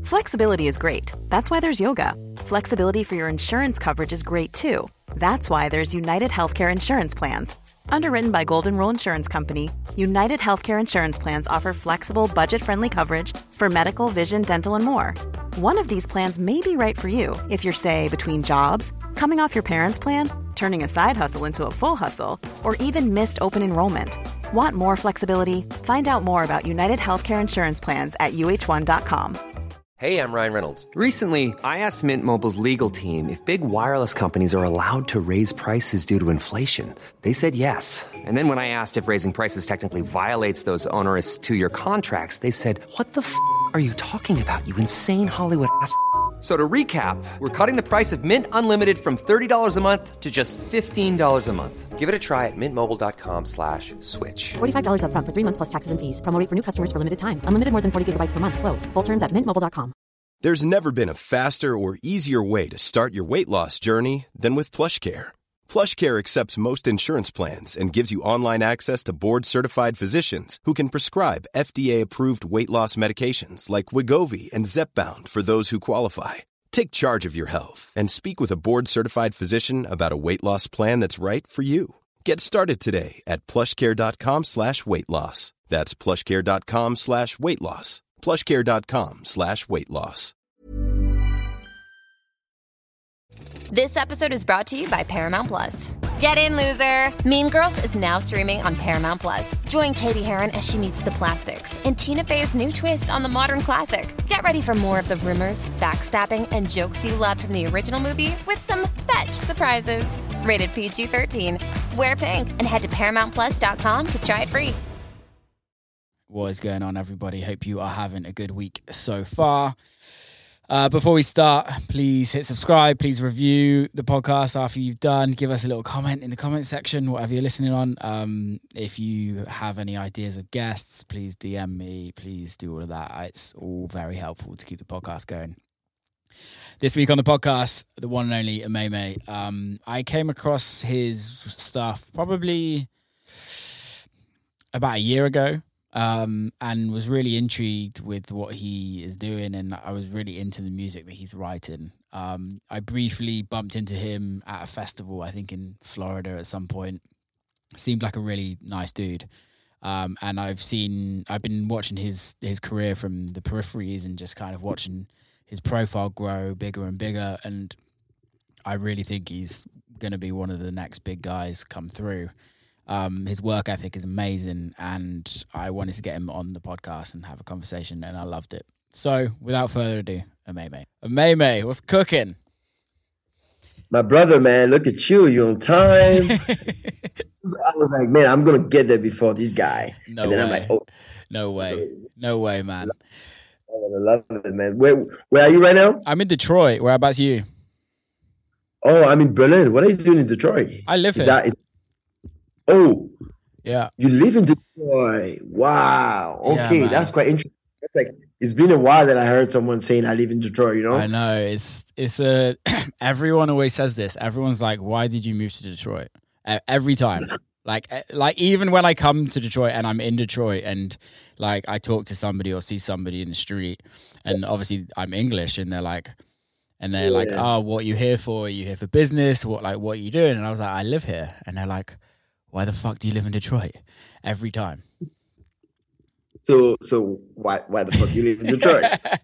Flexibility is great. That's why there's yoga. Flexibility for your insurance coverage is great too. That's why there's United Healthcare Insurance Plans. Underwritten by Golden Rule Insurance Company, United Healthcare Insurance Plans offer flexible, budget-friendly coverage for medical, vision, dental, and more. One of these plans may be right for you if you're, say, between jobs, coming off your parents' plan, turning a side hustle into a full hustle, or even missed open enrollment. Want more flexibility? Find out more about United Healthcare Insurance Plans at uh1.com. Hey, I'm Ryan Reynolds. Recently, I asked Mint Mobile's legal team if big wireless companies are allowed to raise prices due to inflation. They said yes. And then when I asked if raising prices technically violates those onerous two-year contracts, they said, "What the f*** are you talking about, you insane Hollywood ass?" So to recap, we're cutting the price of Mint Unlimited from $30 a month to just $15 a month. Give it a try at mintmobile.com/switch. $45 up front for 3 months plus taxes and fees. Promo rate for new customers for limited time. Unlimited more than 40 gigabytes per month. Slows full terms at mintmobile.com. There's never been a faster or easier way to start your weight loss journey than with PlushCare. PlushCare accepts most insurance plans and gives you online access to board-certified physicians who can prescribe FDA-approved weight loss medications like Wegovy and Zepbound for those who qualify. Take charge of your health and speak with a board-certified physician about a weight loss plan that's right for you. Get started today at plushcare.com/weight-loss. That's plushcare.com/weight-loss. plushcare.com/weight-loss. This episode is brought to you by Paramount Plus. Get in, loser! Mean Girls is now streaming on Paramount Plus. Join Katie Heron as she meets the plastics in Tina Fey's new twist on the modern classic. Get ready for more of the rumors, backstabbing, and jokes you loved from the original movie with some fetch surprises. Rated PG-13. Wear pink and head to ParamountPlus.com to try it free. What is going on, everybody? Hope you are having a good week so far. Before we start, please hit subscribe. Please review the podcast after you've done. Give us a little comment in the comment section, whatever you're listening on. If you have any ideas of guests, please DM me. Please do all of that. It's all very helpful to keep the podcast going. This week on the podcast, the one and only Ameme. I came across his stuff probably about a year ago. And was really intrigued with what he is doing, and I was really into the music that he's writing. I briefly bumped into him at a festival, I think in Florida at some point. Seemed like a really nice dude. And I've been watching his career from the peripheries and just kind of watching his profile grow bigger and bigger, and I really think he's going to be one of the next big guys come through. His work ethic is amazing, and I wanted to get him on the podcast and have a conversation, and I loved it. So, without further ado, Ameme. Ameme, what's cooking? My brother, man, look at you. You're on time. I was like, man, I'm going to get there before this guy. No way. I'm like, oh. No way. No way, man. I love it, man. Where are you right now? I'm in Detroit. Whereabouts are you? Oh, I'm in Berlin. What are you doing in Detroit? I live here. Oh, yeah. You live in Detroit. Wow. Okay, yeah, that's quite interesting. That's like, it's been a while that I heard someone saying I live in Detroit, you know? I know. It's everyone always says this. Everyone's like, why did you move to Detroit? Every time. like even when I come to Detroit and I'm in Detroit and like I talk to somebody or see somebody in the street, and obviously I'm English, and they're like, oh, what are you here for? Are you here for business? What are you doing? And I was like, I live here. And they're like, why the fuck do you live in Detroit? Every time. So why the fuck do you live in Detroit?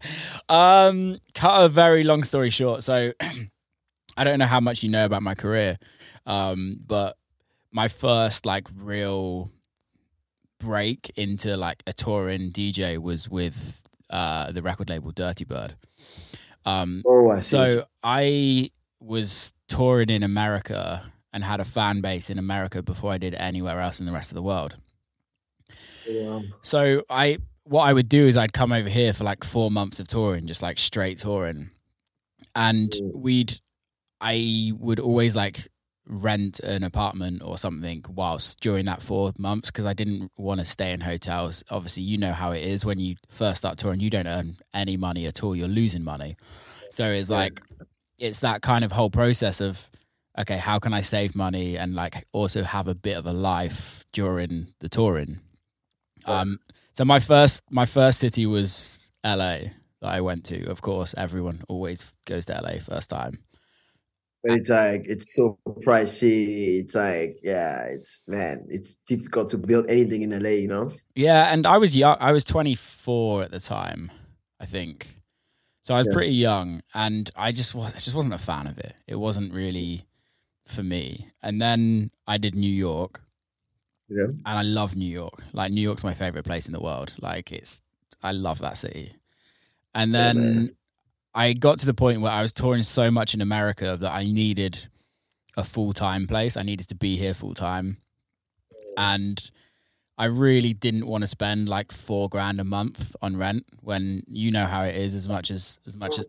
Cut a very long story short. So I don't know how much you know about my career, but my first like real break into like a touring DJ was with the record label Dirty Bird. I see. So I was touring in America and had a fan base in America before I did anywhere else in the rest of the world. Yeah. So what I would do is I'd come over here for like 4 months of touring, just like straight touring. And I would always like rent an apartment or something whilst during that 4 months, because I didn't want to stay in hotels. Obviously, you know how it is when you first start touring, you don't earn any money at all. You're losing money. So it's like, it's that kind of whole process of, okay, how can I save money and like also have a bit of a life during the touring? So my first city was LA. that I went to. Of course, everyone always goes to LA first time. But it's like, it's so pricey. It's like, yeah, it's difficult to build anything in LA, you know? Yeah, and I was young. I was 24 at the time, I think. So I was pretty young, and I just wasn't a fan of it. It wasn't really for me. And then I did New York. Yeah. And I love New York. Like, New York's my favorite place in the world. Like, I love that city. And then I got to the point where I was touring so much in America that I needed a full-time place. I needed to be here full-time. And I really didn't want to spend like $4,000 a month on rent, when you know how it is, as much as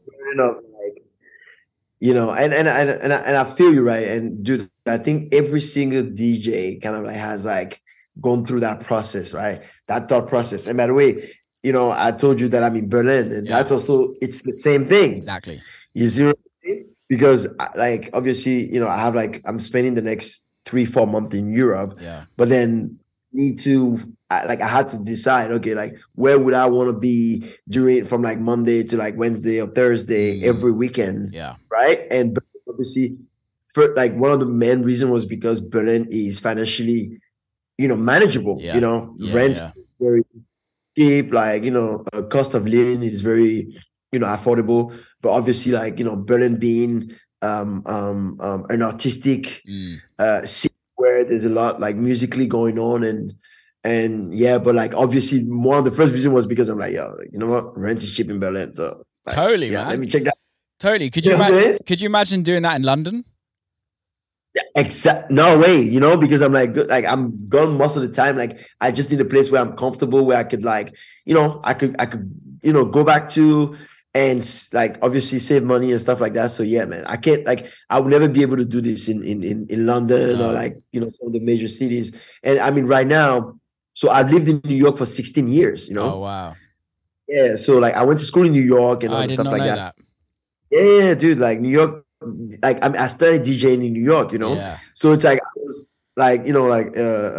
you know, and I feel you, right? And dude, I think every single DJ kind of like has like gone through that process, right? That thought process. And by the way, you know, I told you that I'm in Berlin, and that's also, it's the same thing. Exactly. You see what I mean? Because like, obviously, you know, I'm spending the next 3-4 months in Europe, but then need to, like, I had to decide, okay, like, where would I want to be from like Monday to like Wednesday or Thursday every weekend, right? And obviously, for like, one of the main reasons was because Berlin is financially, you know, manageable. You know, rent is very cheap, like, you know, cost of living is very, you know, affordable. But obviously, like, you know, Berlin being an artistic city where there's a lot like musically going on, and yeah, but like, obviously, one of the first reasons was because I'm like, yo, you know what, rent is cheap in Berlin, so like, totally, man. Let me check that. Totally. Could you imagine doing that in London? Yeah, no way, you know, because I'm like, good, like, I'm gone most of the time. Like, I just need a place where I'm comfortable, where I could, like, you know, I could, you know, go back to, and like, obviously save money and stuff like that. So yeah, man, I can't, like, I would never be able to do this in London or like, you know, some of the major cities. And I mean, right now, so I've lived in New York for 16 years, you know? Oh, wow. Yeah. So like, I went to school in New York and all the stuff like that. Yeah, dude, like New York, like, I mean, I started DJing in New York, you know? Yeah. So it's like, I was like, you know, like,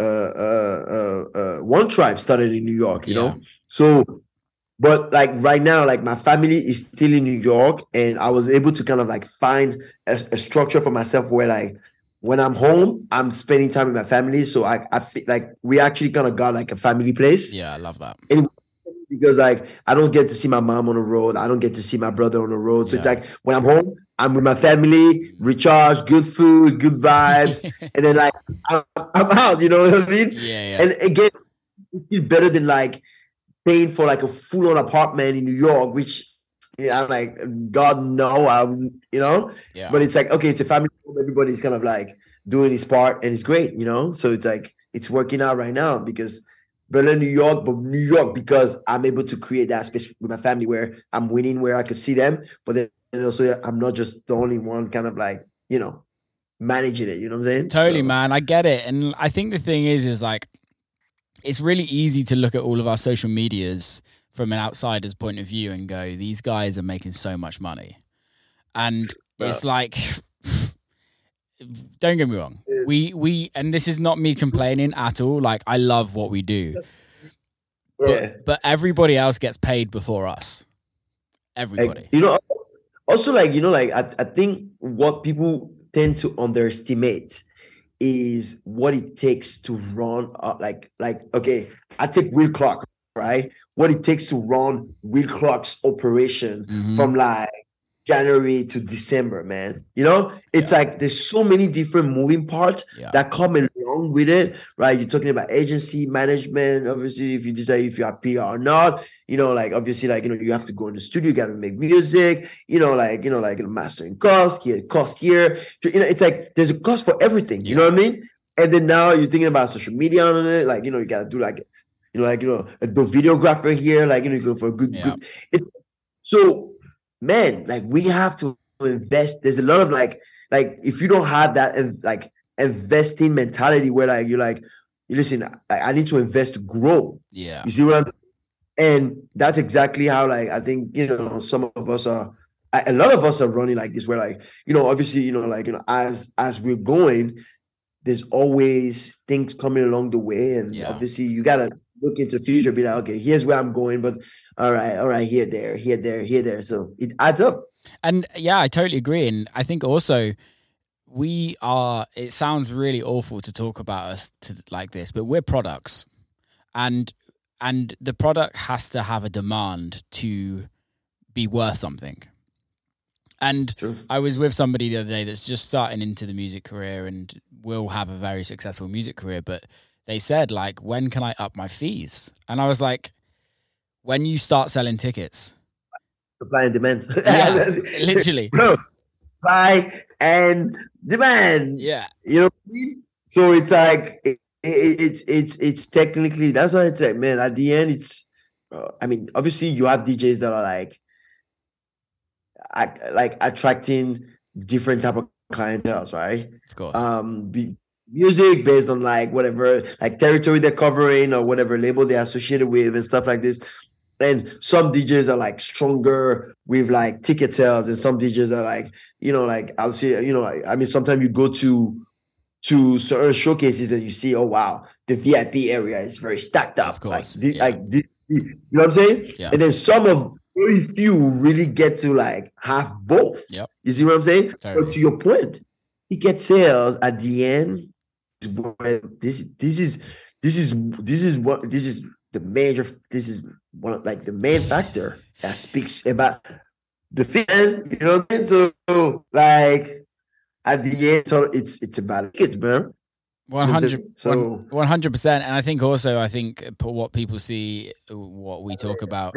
One Tribe started in New York, you know? So, but like right now, like, my family is still in New York, and I was able to kind of like find a structure for myself where, like, when I'm home, I'm spending time with my family. So I feel like we actually kind of got like a family place. Yeah, I love that. And because like, I don't get to see my mom on the road. I don't get to see my brother on the road. So it's like, when I'm home, I'm with my family, recharge, good food, good vibes. And then like, I'm out, you know what I mean? Yeah. And again, it's better than like paying for like a full-on apartment in New York, which, yeah, I'm like, God, no, you know? Yeah. But it's like, okay, it's a family home. Everybody's kind of like doing his part, and it's great, you know? So it's like, it's working out right now because Berlin, New York, but New York because I'm able to create that space with my family where I'm winning, where I could see them. But then also, I'm not just the only one kind of like, you know, managing it. You know what I'm saying? Totally, man. I get it. And I think the thing is like, it's really easy to look at all of our social medias from an outsider's point of view and go, these guys are making so much money. And it's like, don't get me wrong. We and this is not me complaining at all. Like, I love what we do. But everybody else gets paid before us. Everybody. Like, you know, also, like, you know, like, I think what people tend to underestimate is what it takes to run like okay, I take Will Clark, right? What it takes to run Will Clark's operation from like January to December, man. You know, it's like there's so many different moving parts that come along with it, right? You're talking about agency management, obviously, if you decide if you are PR or not, you know, like, obviously, like, you know, you have to go in the studio, you got to make music, you know, like, mastering cost here, you know, it's like there's a cost for everything, you know what I mean? And then now you're thinking about social media on it, like, you know, you got to do like, you know, like, you know, a videographer here, like, you know, you go for a good, it's so, man, like, we have to invest. There's a lot of like if you don't have that and like investing mentality where like you're like, listen, I need to invest to grow. Yeah. You see what I'm saying? And that's exactly how, like, I think, you know, some of us are, a lot of us are running like this, where like, you know, obviously, you know, like, you know, as we're going, there's always things coming along the way. And obviously you gotta look into the future, be like, okay, here's where I'm going, but all right, here, there. So it adds up. And yeah, I totally agree. And I think also it sounds really awful to talk about us like this, but we're products, and the product has to have a demand to be worth something. And True. I was with somebody the other day that's just starting into the music career and will have a very successful music career, but they said, like, when can I up my fees? And I was like, when you start selling tickets. Supply and demand. Yeah, literally. Bro, supply and demand. Yeah. You know what I mean? So it's like, it's technically, that's why it's like, man, at the end, it's, I mean, obviously you have DJs that are like attracting different type of clientele, right? Of course. Music based on like whatever, like territory they're covering or whatever label they're associated with and stuff like this. And some DJs are like stronger with like ticket sales, and some DJs are like, you know, like I'll say, you know, I mean, sometimes you go to certain showcases and you see, oh wow, the VIP area is very stacked up. Of course. You know what I'm saying? Yeah. And then some of very few really get to like have both. Yep. You see what I'm saying? Totally. But to your point, ticket sales at the end, this is one of like the main factor that speaks about the fan, you know what I mean? So like at the end, so it's about kids, man. 100%. And I think also, what people see, what we talk about.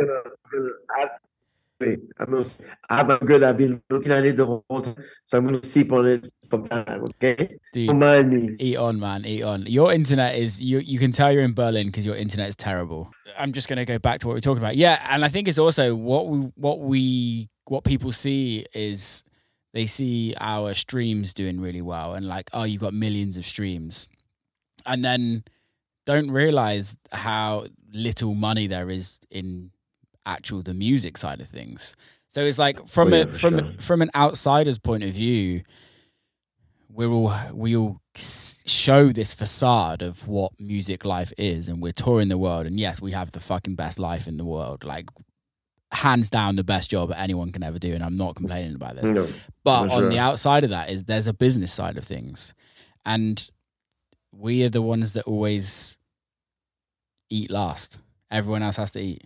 I'm good. I've been looking at it the whole time, so I'm gonna sip on it from time. Okay, dude, don't mind me. Eat on, man. Eat on. Your internet is you can tell you're in Berlin because your internet is terrible. I'm just gonna go back to what we're talking about. Yeah, and I think it's also what people see is they see our streams doing really well and like, oh, you've got millions of streams, and then don't realize how little money there is in the music side of things. So it's like from an outsider's point of view, we all show this facade of what music life is, and we're touring the world, and yes, we have the fucking best life in the world, like hands down the best job anyone can ever do, and I'm not complaining about this. No, but on the outside of that is there's a business side of things, and we are the ones that always eat last. Everyone else has to eat.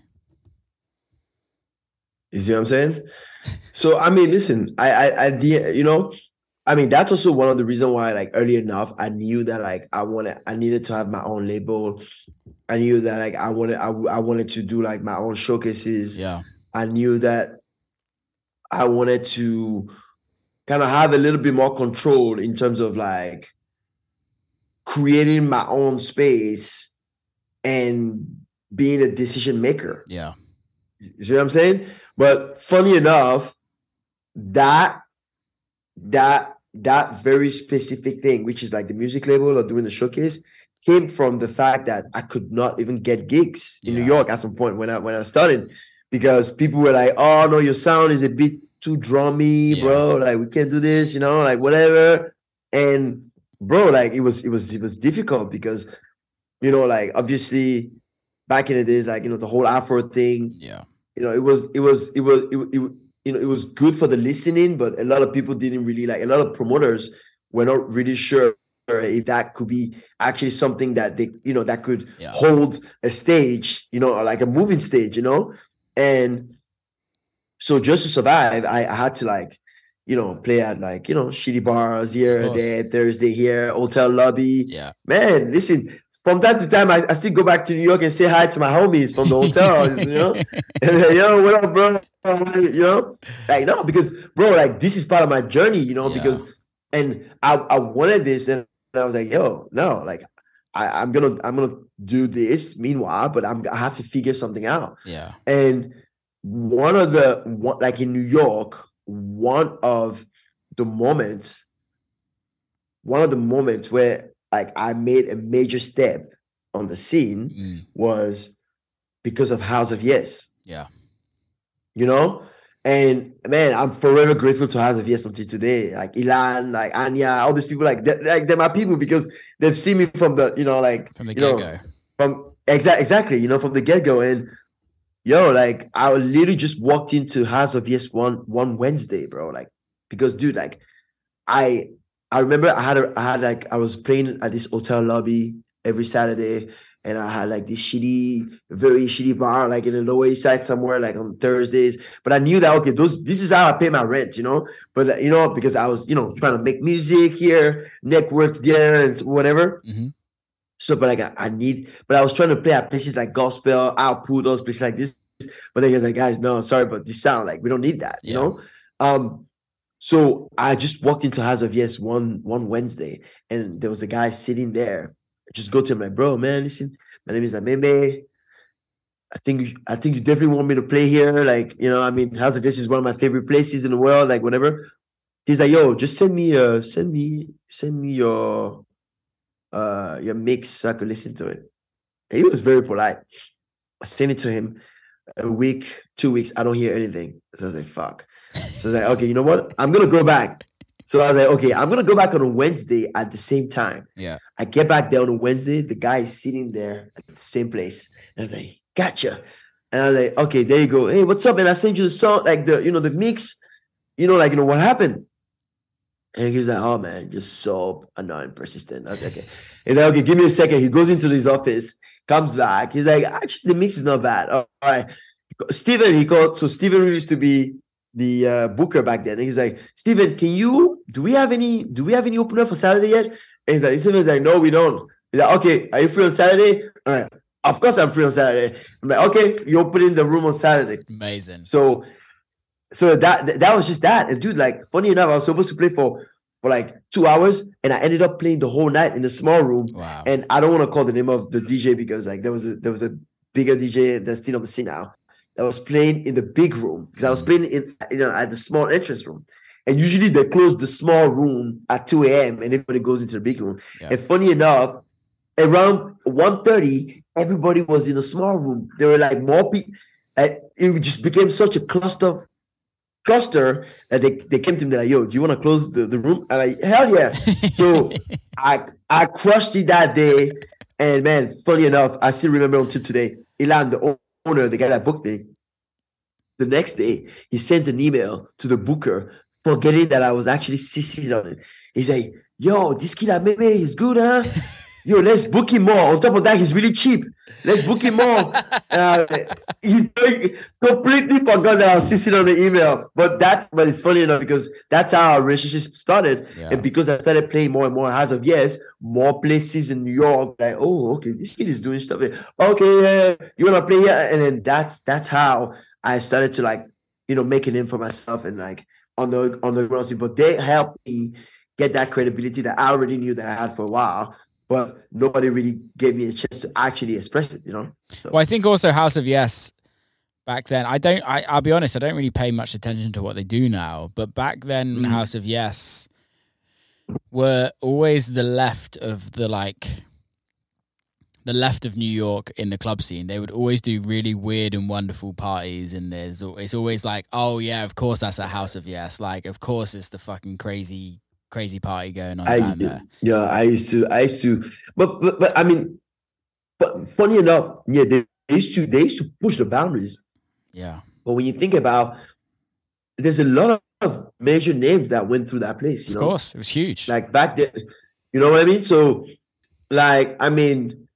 You see what I'm saying? So, I mean, listen, I mean, that's also one of the reasons why, like, early enough, I knew that, like, I needed to have my own label. I knew that, like, I wanted to do, like, my own showcases. Yeah. I knew that I wanted to kind of have a little bit more control in terms of, like, creating my own space and being a decision maker. Yeah. You see what I'm saying? But funny enough, that very specific thing, which is like the music label or doing the showcase, came from the fact that I could not even get gigs in New York at some point when I started, because people were like, "Oh no, your sound is a bit too drummy, bro. Like we can't do this, you know, like whatever." And bro, like it was difficult because, you know, like obviously back in the days, like, you know, the whole Afro thing. Yeah. You know, it was good for the listening, but a lot of people didn't really like. A lot of promoters were not really sure if that could be actually something that they, you know, that could hold a stage, you know, or like a moving stage, you know. And so just to survive, I had to, like, you know, play at, like, you know, shitty bars here, there, Thursday here, hotel lobby. Yeah, man, listen. From time to time, I still go back to New York and say hi to my homies from the hotel, you know? And like, yo, what up, bro? You know? Like, no, because, bro, like, this is part of my journey, you know? Because, and I wanted this, and I was like, yo, no, like, I'm gonna do this meanwhile, but I have to figure something out. Yeah. And like in New York, one of the moments where, like, I made a major step on the scene was because of House of Yes. Yeah. You know? And man, I'm forever grateful to House of Yes until today. Like Ilan, like Anya, all these people, like they're my people because they've seen me from the, you know, like from the get-go. Exactly. You know, from the get go, and yo, like I literally just walked into House of Yes one Wednesday, bro. Like because, dude, like I remember I was playing at this hotel lobby every Saturday, and I had like this very shitty bar, like in the Lower East Side somewhere, like on Thursdays. But I knew that, okay, this is how I pay my rent, you know? But, you know, because I was, you know, trying to make music here, network there and whatever. Mm-hmm. So, but like but I was trying to play at places like Gospel, Output, those places like this. But then I was like, guys, no, sorry, but this sound, like, we don't need that, you know? So I just walked into House of Yes one Wednesday, and there was a guy sitting there. I just go to him like, bro, man, listen, my name is Ameme. I think you definitely want me to play here. Like, you know, I mean, House of Yes is one of my favorite places in the world. Like, whatever. He's like, yo, just send me your mix so I could listen to it. And he was very polite. I sent it to him. A week, 2 weeks, I don't hear anything. So I was like, fuck. So I was like, okay, you know what? I'm gonna go back. So I was like, okay, I'm gonna go back on a Wednesday at the same time. Yeah. I get back there on a Wednesday. The guy is sitting there at the same place. And I was like, gotcha. And I was like, okay, there you go. Hey, what's up? And I sent you the song, like the mix, like, what happened? And he was like, oh man, you're so annoying, persistent. I was like, okay. He's like, okay, give me a second. He goes into his office, comes back. He's like, actually, the mix is not bad. All right. Steven, he called. So Steven used to be the booker back then. And he's like, Steven, do we have any opener for Saturday yet? And Steven's like, no, we don't. He's like, okay, are you free on Saturday? All right. Of course I'm free on Saturday. I'm like, okay, you open in the room on Saturday. Amazing. So that was just that. And dude, like, funny enough, I was supposed to play for like 2 hours, and I ended up playing the whole night in the small room. Wow. And I don't want to call the name of the DJ because like there was a bigger DJ that's still on the scene now that was playing in the big room, because I was playing in at the small entrance room. And usually they close the small room at 2 a.m. and everybody goes into the big room. Yeah. And funny enough, around 1:30, everybody was in the small room. There were like more people. It just became such a cluster that they came to me, they're like, yo, do you want to close the room? I'm like, hell yeah. So I crushed it that day. And man, funny enough, I still remember until today, Ilan, the owner, the guy that booked me, the next day, he sent an email to the booker forgetting that I was actually CC'd on it. He's like, yo, this kid Ameme, he's good, huh? Yo, let's book him more. On top of that, he's really cheap. Let's book him more. He completely forgot that I was CC'd on the email. But it's funny enough because that's how our relationship started. Yeah. And because I started playing more and more House of Yes, more places in New York, like, oh, okay, this kid is doing stuff. Okay, you want to play here? And then that's how I started to like, make a name for myself and like on the ground scene. But they helped me get that credibility that I already knew that I had for a while. But nobody really gave me a chance to actually express it, So. Well, I think also House of Yes back then, I'll be honest, I don't really pay much attention to what they do now. But back then, House of Yes were always the left of the left of New York in the club scene. They would always do really weird and wonderful parties, and it's always like, oh yeah, of course that's a House of Yes. Like, of course it's the fucking crazy party going on down there. Yeah, I used to, but I mean, but funny enough, yeah, they used to push the boundaries. Yeah. But when you think about, there's a lot of major names that went through that place. Of course, it was huge. Like back then, you know what I mean? So, like, I mean,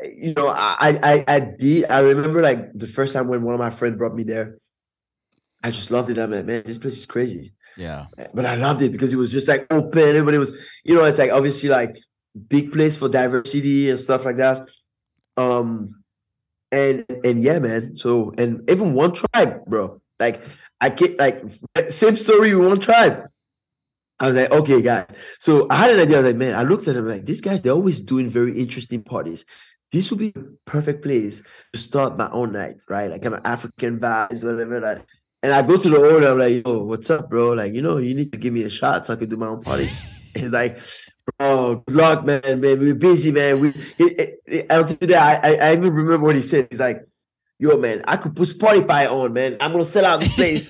I remember like the first time when one of my friends brought me there, I just loved it. I'm like, man, this place is crazy. Yeah. But I loved it because it was just like open. Everybody was, it's like obviously like big place for diversity and stuff like that. And yeah, man. So, and even One Tribe, bro. Like I get like same story with One Tribe. I was like, okay, guys. So I had an idea. I was like, man, I looked at them like, these guys, they're always doing very interesting parties. This would be the perfect place to start my own night, right? Like kind of African vibes, whatever. Like, and I go to the owner, I'm like, yo, what's up, bro? Like, you need to give me a shot so I can do my own party. And he's like, bro, good luck, man. We're busy, man. Until today, I even remember what he said. He's like, yo, man, I could put Spotify on, man. I'm going to sell out this place,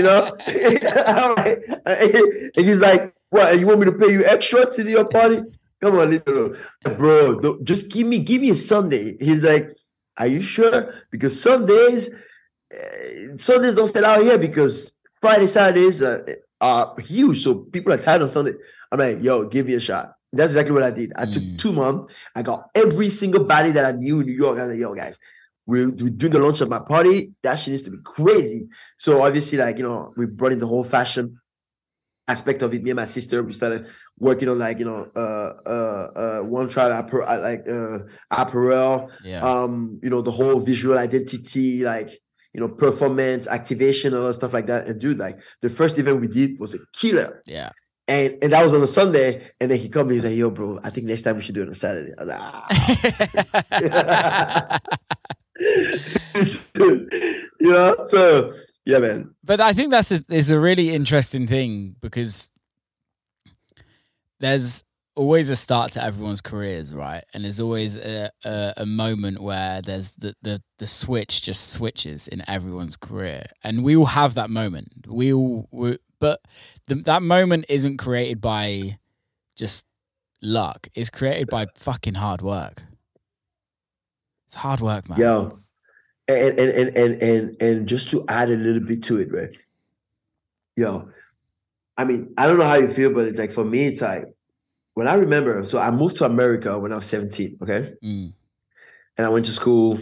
And he's like, what, you want me to pay you extra to do your party? Come on, leave it alone. Bro, just give me a Sunday. He's like, are you sure? Because Sundays don't sell out here because Friday, Saturdays are huge. So people are tired on Sunday. I'm like, yo, give me a shot. That's exactly what I did. I took 2 months. I got every single body that I knew in New York. I was like, yo, guys, we're doing the launch of my party. That shit needs to be crazy. So obviously, like, we brought in the whole fashion aspect of it. Me and my sister, we started working on like, One Tribe apparel, the whole visual identity, like, performance, activation, and all that stuff like that. And dude, like the first event we did was a killer. Yeah. And that was on a Sunday. And then he called me, he's like, yo, bro, I think next time we should do it on a Saturday. I was like, so yeah, man. But I think is a really interesting thing because there's always a start to everyone's careers, right? And there's always a moment where there's the switch just switches in everyone's career, and we all have that moment. But that moment isn't created by just luck. It's created by fucking hard work. It's hard work, man. Yo, and just to add a little bit to it, right? Yo, I mean, I don't know how you feel, but it's like for me, it's like when I remember. So I moved to America when I was 17. Okay, and I went to school.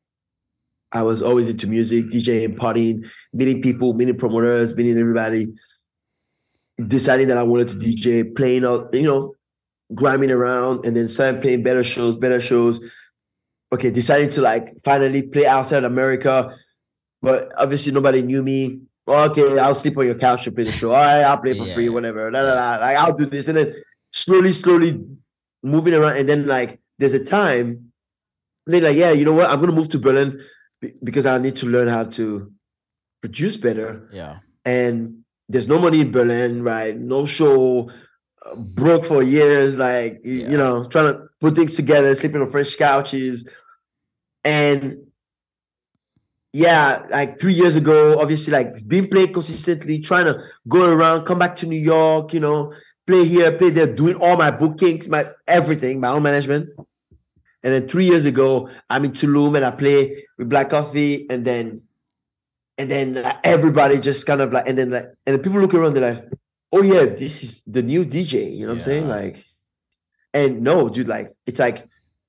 I was always into music, DJing, partying, meeting people, meeting promoters, meeting everybody. Deciding that I wanted to DJ, playing out, grinding around, and then started playing better shows. Okay, deciding to like finally play outside America, but obviously nobody knew me. Okay, I'll sleep on your couch to play the show. All right, I'll play for free, whatever. Like I'll do this, and then slowly moving around, and then like there's a time, they're like, yeah, you know what? I'm gonna move to Berlin because I need to learn how to produce better. Yeah, and there's no money in Berlin, right? No show, broke for years, like trying to put things together, sleeping on French couches. And yeah, like 3 years ago, obviously, like been playing consistently, trying to go around, come back to New York, play here, play there, doing all my bookings, my everything, my own management. And then 3 years ago, I'm in Tulum and I play with Black Coffee, and then everybody just kind of like, and then people look around, they're like, oh yeah, this is the new DJ. You know what I'm saying? Like, and no, dude, like it's like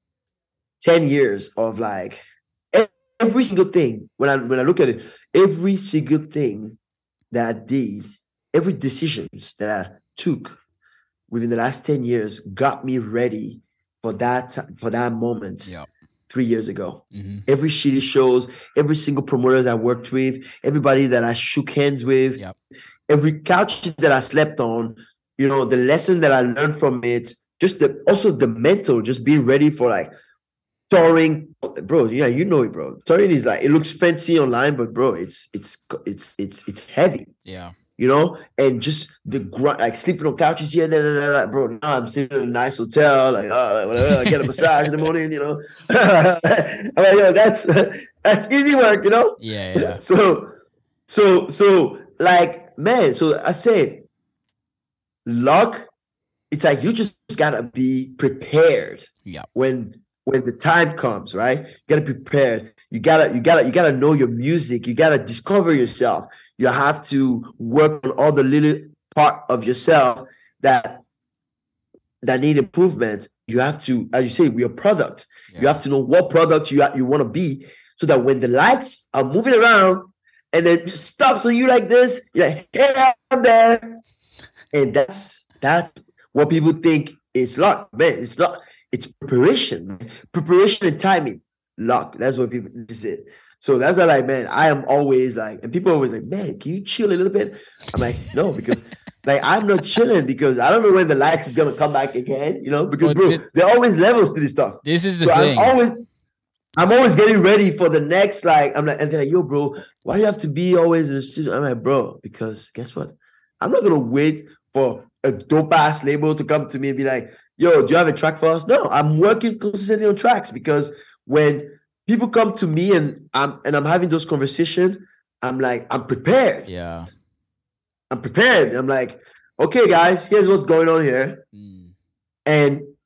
10 years of like every single thing. When I look at it, every single thing that I did, every decisions that I took within the last 10 years got me ready for that moment. Yeah. 3 years ago. Every shitty shows, every single promoters I worked with, everybody that I shook hands with, every couch that I slept on, the lesson that I learned from it, just also the mental, just being ready for like touring, bro. Yeah, you know it, bro. Touring is like, it looks fancy online, but bro, it's heavy. Yeah. And just the grunt, like sleeping on couches here, bro. Now I'm sitting in a nice hotel, like whatever. I get a massage in the morning, I'm like, that's easy work, Yeah. So like, man. So I say, luck. It's like you just gotta be prepared. Yeah. When the time comes, right? You gotta be prepared. You gotta know your music. You gotta discover yourself. You have to work on all the little part of yourself that need improvement. You have to, as you say, we're a product. Yeah. You have to know what product you want to be, so that when the lights are moving around and then just stops on you like this, you're like, hey, I'm there. And that's what people think is luck, man. It's not. It's preparation and timing. Luck. That's what people say. So that's why, like, man, I am always like, and people are always like, man, can you chill a little bit? I'm like, no, because like I'm not chilling because I don't know when the lights is gonna come back again, because bro, there are always levels to this stuff. This is the thing. I'm always getting ready for the next, like, I'm like, and they're like, yo, bro, why do you have to be always in the studio? I'm like, bro, because guess what? I'm not gonna wait for a dope ass label to come to me and be like, yo, do you have a track for us? No, I'm working consistently on tracks, because when people come to me and I'm having those conversations, I'm like, I'm prepared. Yeah. I'm prepared. I'm like, okay, guys, here's what's going on here. And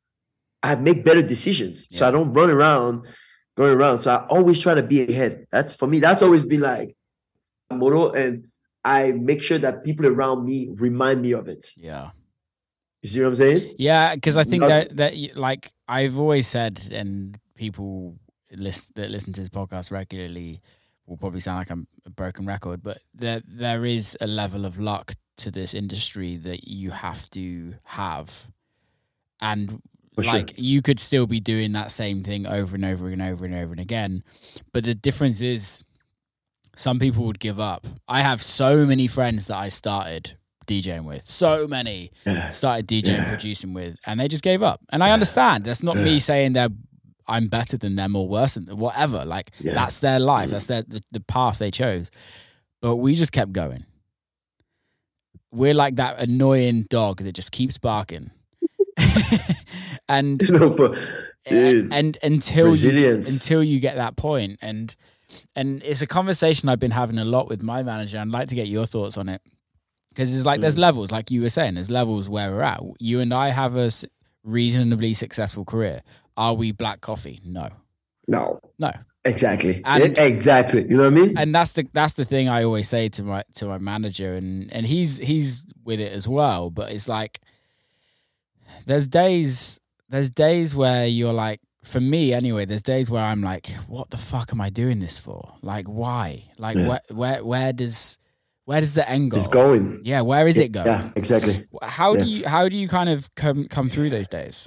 I make better decisions. So I don't run around going around. So I always try to be ahead. That's for me. That's always been like a motto, and I make sure that people around me remind me of it. Yeah. You see what I'm saying? Yeah, because I think that like I've always said, and people that listen to this podcast regularly will probably sound like I'm a broken record, but there is a level of luck to this industry that you have to have. And you could still be doing that same thing over and over and over and over and again. But the difference is some people would give up. I have so many friends that I started DJing with, started DJing, producing with, and they just gave up. And I understand. That's not me saying that I'm better than them or worse than whatever. Like that's their life. That's the path they chose. But we just kept going. We're like that annoying dog that just keeps barking. and until you get that point, and it's a conversation I've been having a lot with my manager. I'd like to get your thoughts on it, because it's like there's levels, like you were saying, there's levels where we're at. You and I have a reasonably successful career. Are we black coffee? No. Exactly. Exactly. You know what I mean? And that's the thing I always say to my manager, and he's with it as well. But it's like there's days where you're like, for me anyway, there's days where I'm like, what the fuck am I doing this for? Like, why? Like, where does the end go? It's going. Yeah, where is it going? Yeah, exactly. How do you kind of come through those days?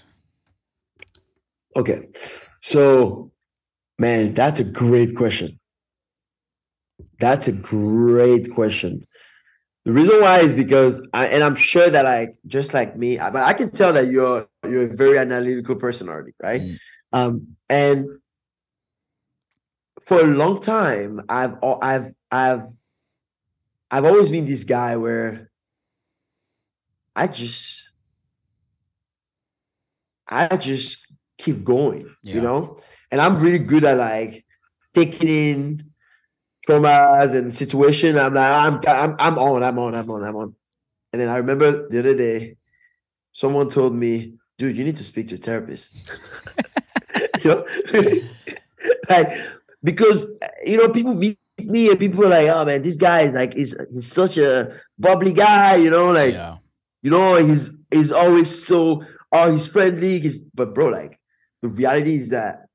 Okay, so man, that's a great question. The reason why is because I'm sure that like just like me, but I can tell that you're a very analytical person already, right? And for a long time, I've always been this guy where I just keep going, you know? And I'm really good at like taking in traumas and situation. I'm like, I'm on. And then I remember the other day, someone told me, dude, you need to speak to a therapist. You know? Like, because, you know, people meet me and people are like, oh man, this guy is like, he's such a bubbly guy, you know, like, you know, he's always so, he's friendly. But bro, like, the reality is that,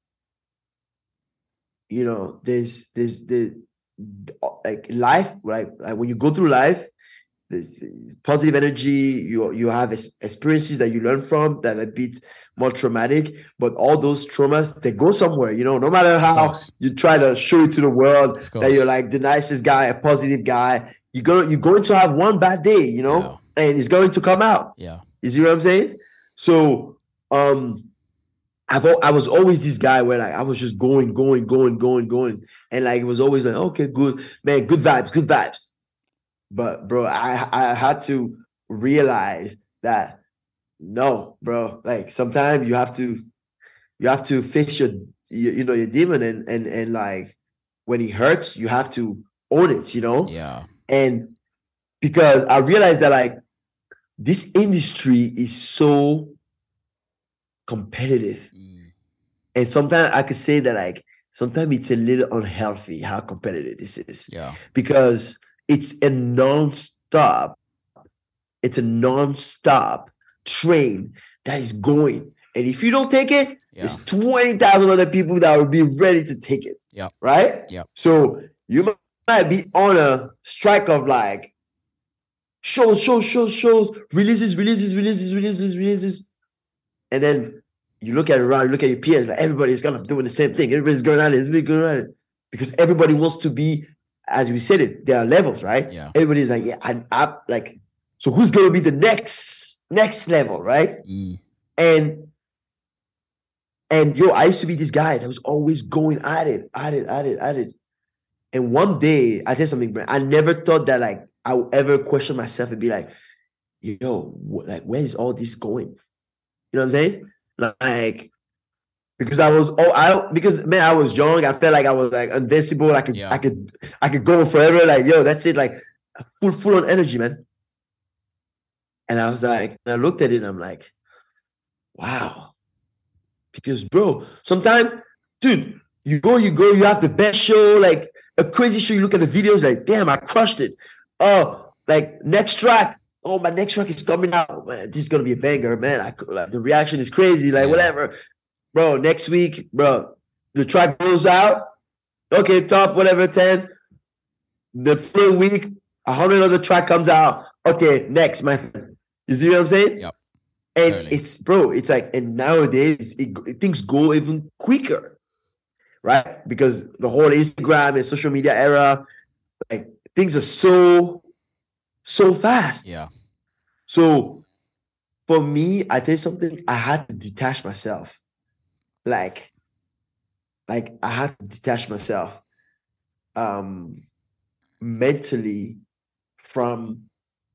you know, there's like life, like when you go through life, there's positive energy. You have experiences that you learn from that are a bit more traumatic, but all those traumas, they go somewhere, you know, no matter how you try to show it to the world that you're like the nicest guy, a positive guy, you're going to have one bad day, you know, and it's going to come out. Yeah. You see what I'm saying? So, I was always this guy where like I was just going, and like it was always like, okay, good, man, good vibes. But bro, I had to realize that no, bro, like sometimes you have to face your demon, and like when it hurts, you have to own it, you know? Yeah. And because I realized that like this industry is so competitive. And sometimes I could say that like sometimes it's a little unhealthy how competitive this is. Yeah. Because it's a non-stop train that is going. And if you don't take it, there's 20,000 other people that will be ready to take it. Yeah. Right? Yeah. So you might be on a strike of like shows, releases. And then you look around, you look at your peers, like everybody's kind of doing the same thing. Everybody's going at it. Because everybody wants to be, as we said it, there are levels, right? Yeah. Everybody's like, I'm like, so who's going to be the next level, right? And I used to be this guy that was always going at it. And one day, I tell you something, Brent, I never thought that like I would ever question myself and be like, yo, like where is all this going? You know what I'm saying? Like, because I was young. I felt like I was like invincible. I could go forever. Like, yo, that's it. Like full on energy, man. And I was like, and I looked at it and I'm like, wow, Because, bro, sometimes, dude, you have the best show, like a crazy show. You look at the videos, like, damn, I crushed it. Oh, like next track. Oh, my next track is coming out. Man, this is gonna be a banger, man. The reaction is crazy, like whatever. Bro, next week, bro, the track goes out. Okay, top, whatever, 10. The following week, 100 other track comes out. Okay, next, my friend. You see what I'm saying? Yep. And Totally. it's like, and nowadays things go even quicker, right? Because the whole Instagram and social media era, like things are so fast. Yeah. So for me, I tell you something, I had to detach myself. Like I had to detach myself mentally from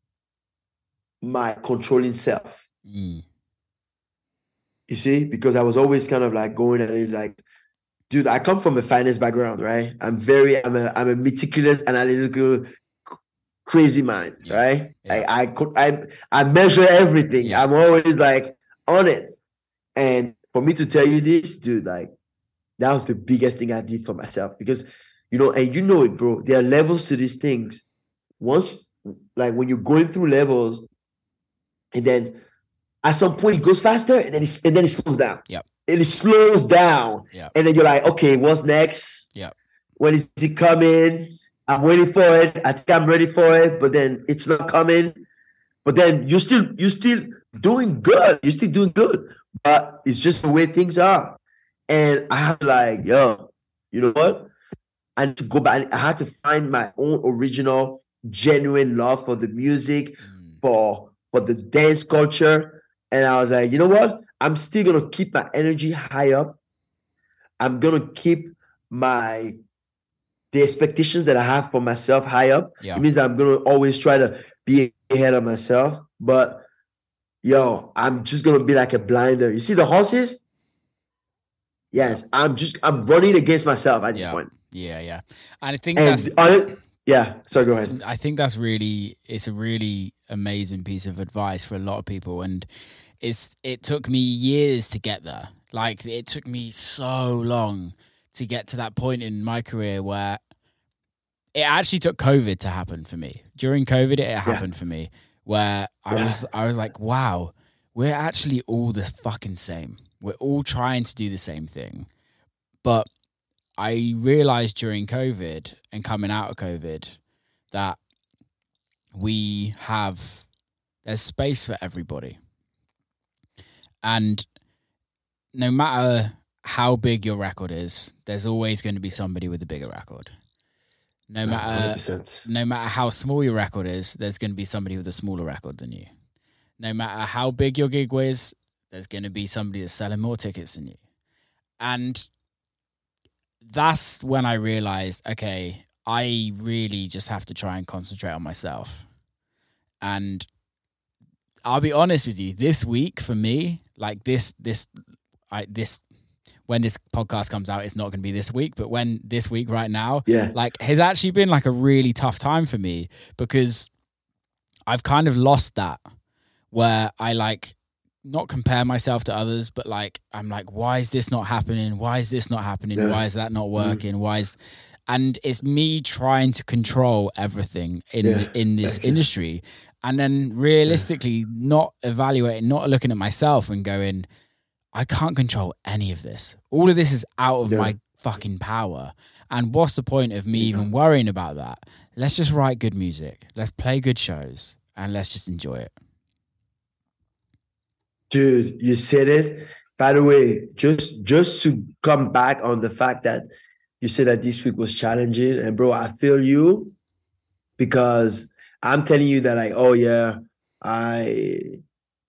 my controlling self. Mm. You see, because I was always kind of like going at it like, dude, I come from a finance background, right? I'm a meticulous, analytical, crazy mind, right? Yeah. I measure everything. Yeah. I'm always like on it. And for me to tell you this, dude, like that was the biggest thing I did for myself because, and you know it, bro. There are levels to these things. Once, like when you're going through levels, and then at some point it goes faster, and then it slows down. Yep. It slows down. Yep. And then you're like, okay, what's next? Yep. When is it coming? I'm waiting for it. I think I'm ready for it, but then it's not coming. But then you're still doing good. You're still doing good. But it's just the way things are. And I'm like, yo, you know what? I need to go back. I had to find my own original, genuine love for the music, for the dance culture. And I was like, you know what? I'm still gonna keep my energy high up. I'm gonna keep the expectations that I have for myself high up. Yeah. It means that I'm gonna always try to be ahead of myself. But yo, I'm just gonna be like a blinder. You see the horses? Yes, I'm running against myself at this point. Yeah. And I think sorry, go ahead. I think it's a really amazing piece of advice for a lot of people. And it took me years to get there. Like it took me so long to get to that point in my career where it actually took COVID to happen for me. During COVID, it happened for me where I was like, wow, we're actually all the fucking same. We're all trying to do the same thing. But I realized during COVID and coming out of COVID that there's space for everybody. And no matter how big your record is, there's always going to be somebody with a bigger record. No matter how small your record is, there's going to be somebody with a smaller record than you. No matter how big your gig was, there's going to be somebody that's selling more tickets than you. And that's when I realized, okay, I really just have to try and concentrate on myself. And I'll be honest with you, this week for me, like when this podcast comes out, it's not going to be this week, but when this week right now, like has actually been like a really tough time for me because I've kind of lost that where I like not compare myself to others, but like, I'm like, why is this not happening? Why is this not happening? Why is that not working? And it's me trying to control everything in this industry. And then realistically not evaluating, not looking at myself and going, I can't control any of this. All of this is out of my fucking power. And what's the point of me even worrying about that? Let's just write good music. Let's play good shows and let's just enjoy it. Dude, you said it. By the way, just to come back on the fact that you said that this week was challenging, and bro, I feel you because I'm telling you that like, oh yeah, I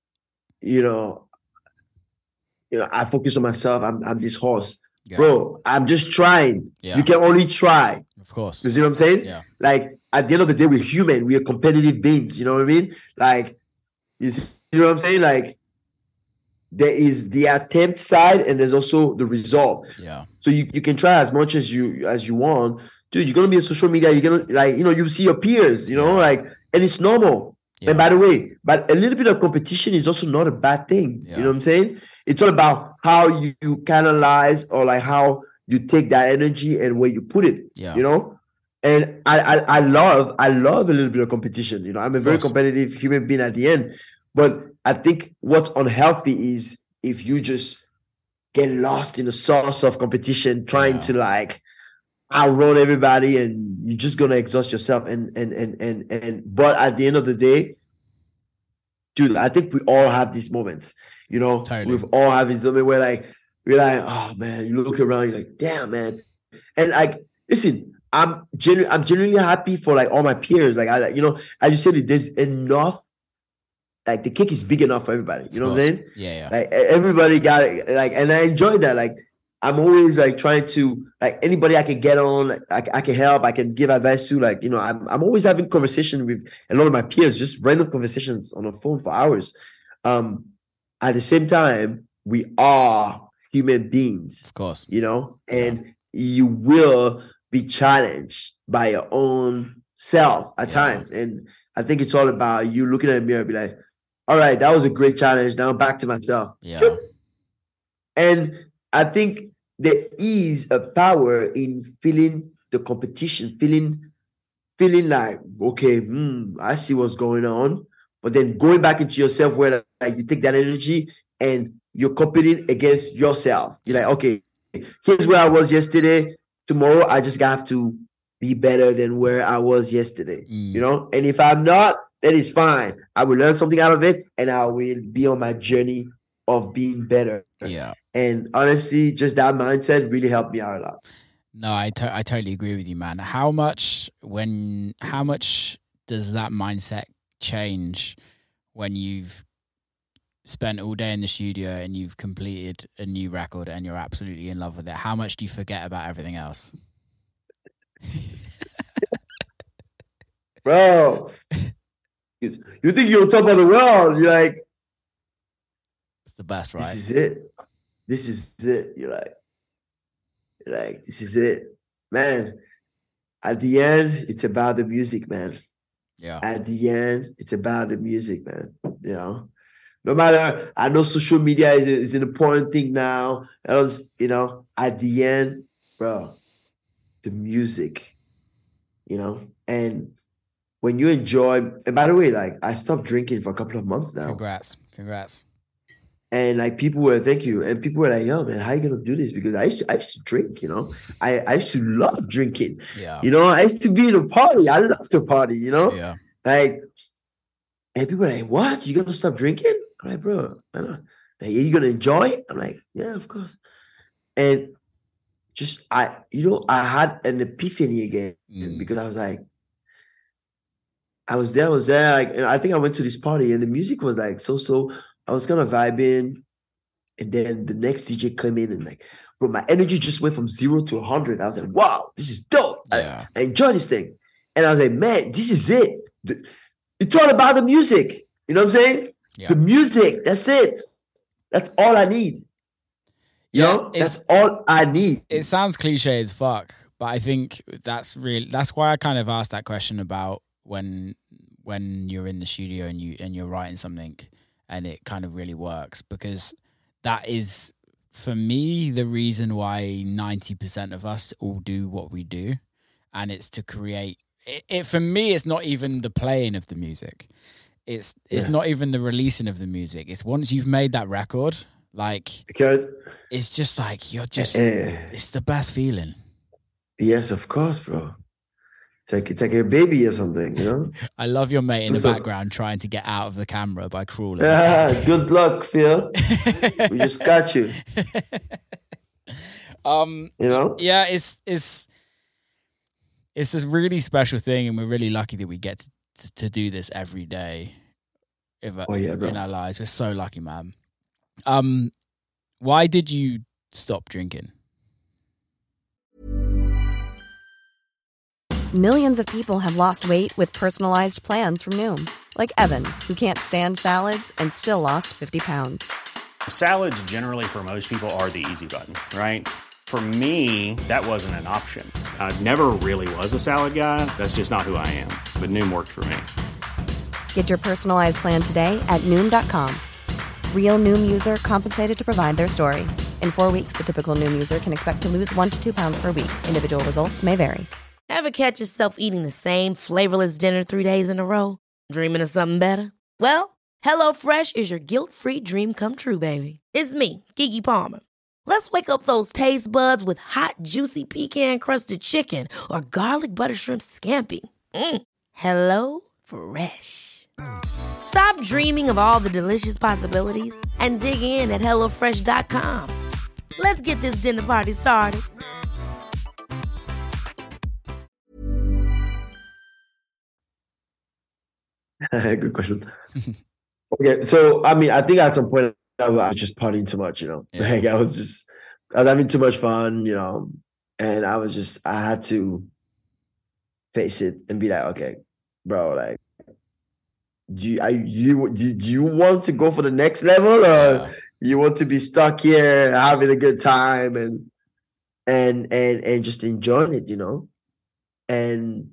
focus on myself. I'm this horse, bro. I'm just trying. You can only try, of course. You see what I'm saying? Yeah. Like at the end of the day, we're human. We are competitive beings. You know what I mean? Like, you know what I'm saying? Like. There is the attempt side and there's also the result. Yeah. So you can try as much as you want. Dude, you're gonna be on social media, you're gonna you see your peers, like, and it's normal. And by the way, but a little bit of competition is also not a bad thing. You know what I'm saying? It's all about how you canalize, or like how you take that energy and where you put it. You know? And I love a little bit of competition. You know, I'm a very competitive human being at the end. But I think what's unhealthy is if you just get lost in the sauce of competition, trying to like outrun everybody, and you're just gonna exhaust yourself. But at the end of the day, dude, I think we all have these moments. You know, we've all have this moment where we're like, oh man, you look around, you're like, damn, man. And like, listen, I'm genuinely happy for like all my peers. Like I, you know, as you said, there's enough. Like the cake is big enough for everybody. You know what I'm saying? Yeah. Like everybody got it. Like, and I enjoy that. Like I'm always like trying to, like, anybody I can get on, like, I can help, I can give advice to. Like, you know, I'm always having conversation with a lot of my peers, just random conversations on the phone for hours. At the same time, we are human beings, of course, you know, and you will be challenged by your own self at times. And I think it's all about you looking at the mirror and be like, all right, that was a great challenge. Now back to myself. And I think there is a power in feeling the competition, feeling like, okay, I see what's going on. But then going back into yourself where like you take that energy and you're competing against yourself. You're like, okay, here's where I was yesterday. Tomorrow, I just have to be better than where I was yesterday, you know? And if I'm not, then it's fine. I will learn something out of it, and I will be on my journey of being better. Yeah. And honestly, just that mindset really helped me out a lot. No, I totally agree with you, man. How much does that mindset change when you've spent all day in the studio and you've completed a new record and you're absolutely in love with it? How much do you forget about everything else? Bro, you think you're on top of the world. You're like, it's the best, right? This is it. You're like, this is it. Man, at the end, it's about the music, man. Yeah. At the end, it's about the music, man. You know? No matter, I know social media is an important thing now. Else, you know, at the end, bro, the music, you know, and when you enjoy, and by the way, like I stopped drinking for a couple of months now. Congrats. And like people were, thank you. And people were like, yo, man, how you gonna do this? Because I used to drink, you know. I used to love drinking. Yeah. You know, I used to be in a party. I love to party, you know? Yeah. Like, and people were like, what? You gonna stop drinking? I'm like, bro, I know. Like, are you gonna enjoy it? I'm like, yeah, of course. And just I had an epiphany again because I was like, I was there, like, and I think I went to this party and the music was like so. I was kind of vibing, and then the next DJ came in and like, bro, my energy just went from 0 to 100. I was like, wow, this is dope. Yeah. I enjoy this thing, and I was like, man, this is it. It's all about the music. You know what I'm saying? Yeah. The music. That's it. That's all I need. You know, that's all I need. It sounds cliche as fuck, but I think that's why I kind of asked that question about when you're in the studio and you're writing something and it kind of really works, because that is, for me, the reason why 90% of us all do what we do. And it's to create it. For me, it's not even the playing of the music. It's not even the releasing of the music. It's once you've made that record, like, it's just like, you're just, it's the best feeling. Yes, of course, bro. It's like a baby or something, you know? I love your mate in the background trying to get out of the camera by crawling. Good luck, Phil. We just got you. You know? Yeah, it's this really special thing, and we're really lucky that we get to do this every day in our lives. We're so lucky, man. Why did you stop drinking? Millions of people have lost weight with personalized plans from Noom. Like Evan, who can't stand salads and still lost 50 pounds. Salads generally for most people are the easy button, right? For me, that wasn't an option. I never really was a salad guy. That's just not who I am. But Noom worked for me. Get your personalized plan today at Noom.com. Real Noom user compensated to provide their story. In 4 weeks, the typical Noom user can expect to lose 1 to 2 pounds per week. Individual results may vary. Ever catch yourself eating the same flavorless dinner 3 days in a row? Dreaming of something better? Well, HelloFresh is your guilt-free dream come true, baby. It's me, Keke Palmer. Let's wake up those taste buds with hot, juicy pecan-crusted chicken or garlic butter shrimp scampi. Hello Fresh. Stop dreaming of all the delicious possibilities and dig in at HelloFresh.com. Let's get this dinner party started. Good question. Okay, so I mean, I think at some point I was just partying too much, you know. Yeah. Like I was having too much fun, you know, and I had to face it and be like, okay, bro, like, do you want to go for the next level, or you want to be stuck here having a good time and just enjoying it, you know? And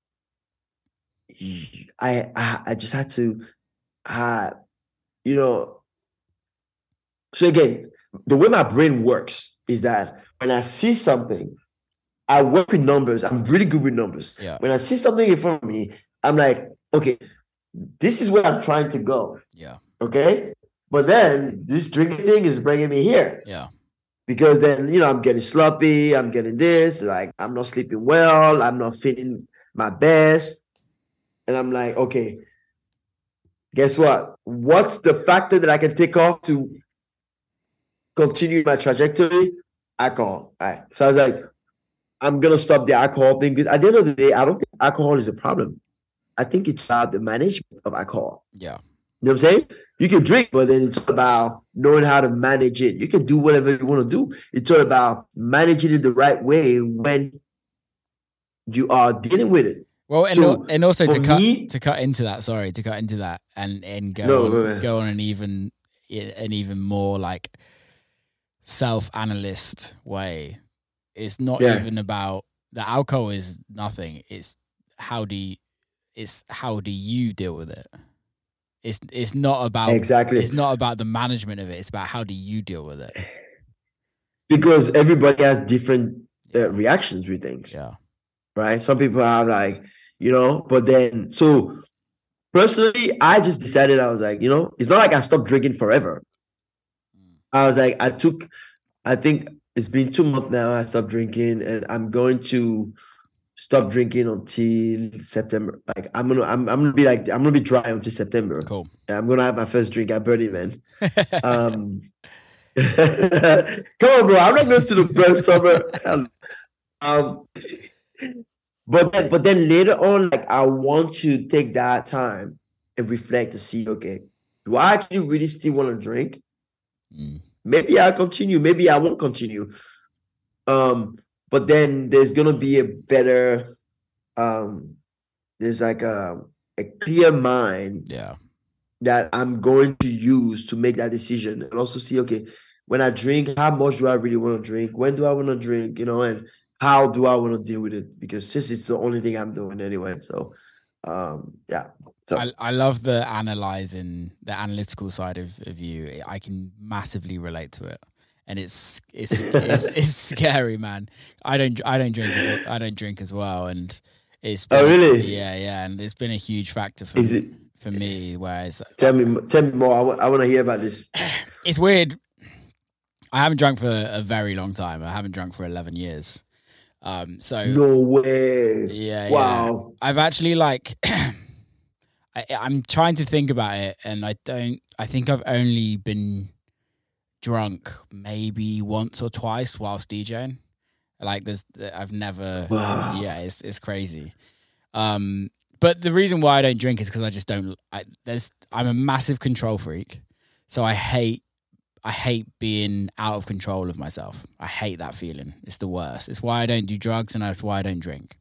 I just had to, you know. So again, the way my brain works is that when I see something, I work with numbers. I'm really good with numbers. Yeah. When I see something in front of me, I'm like, okay, this is where I'm trying to go. Yeah. Okay. But then this drinking thing is bringing me here. Yeah. Because then, you know, I'm getting sloppy. I'm getting this. Like, I'm not sleeping well. I'm not feeling my best. And I'm like, okay, guess what? What's the factor that I can take off to continue my trajectory? Alcohol. All right. So I was like, I'm going to stop the alcohol thing. Because at the end of the day, I don't think alcohol is a problem. I think it's about the management of alcohol. Yeah. You know what I'm saying? You can drink, but then it's all about knowing how to manage it. You can do whatever you want to do. It's all about managing it the right way when you are dealing with it. Well, and also to cut into that and go on an even more like self-analyst way. It's not even about the alcohol is nothing. It's how do you deal with it? It's not about It's not about the management of it. It's about how do you deal with it? Because everybody has different reactions with things. Yeah. Right. Some people are like, you know, but then so personally, I just decided, I was like, you know, it's not like I stopped drinking forever. I was like, I think it's been 2 months now. I stopped drinking, and I'm going to stop drinking until September. Like I'm gonna be dry until September. Cool. Yeah, I'm gonna have my first drink at Burning Man. Come on, bro. I'm not going to the burn summer. But then later on, like I want to take that time and reflect to see, okay, do I actually really still want to drink? Maybe I'll continue. Maybe I won't continue. But then there's gonna be a better, there's like a clear mind, that I'm going to use to make that decision, and also see, okay, when I drink, how much do I really want to drink? When do I want to drink? You know, and how do I want to deal with it? Because since it's the only thing I'm doing anyway, so yeah. So I love the analytical side of you. I can massively relate to it. And it's scary, man. I don't drink as well, and it's been, really? Yeah, and it's been a huge factor for me. Whereas tell me more. I want to hear about this. It's weird. I haven't drunk for a very long time. I haven't drunk for 11 years. So no way. Yeah. Wow. Yeah. I've actually like I'm trying to think about it, and I think I've only been drunk maybe once or twice whilst DJing. Like I've never. Wow. Yeah, it's crazy. But the reason why I don't drink is because I just don't. I'm a massive control freak, so I hate being out of control of myself. I hate that feeling. It's the worst. It's why I don't do drugs, and that's why I don't drink.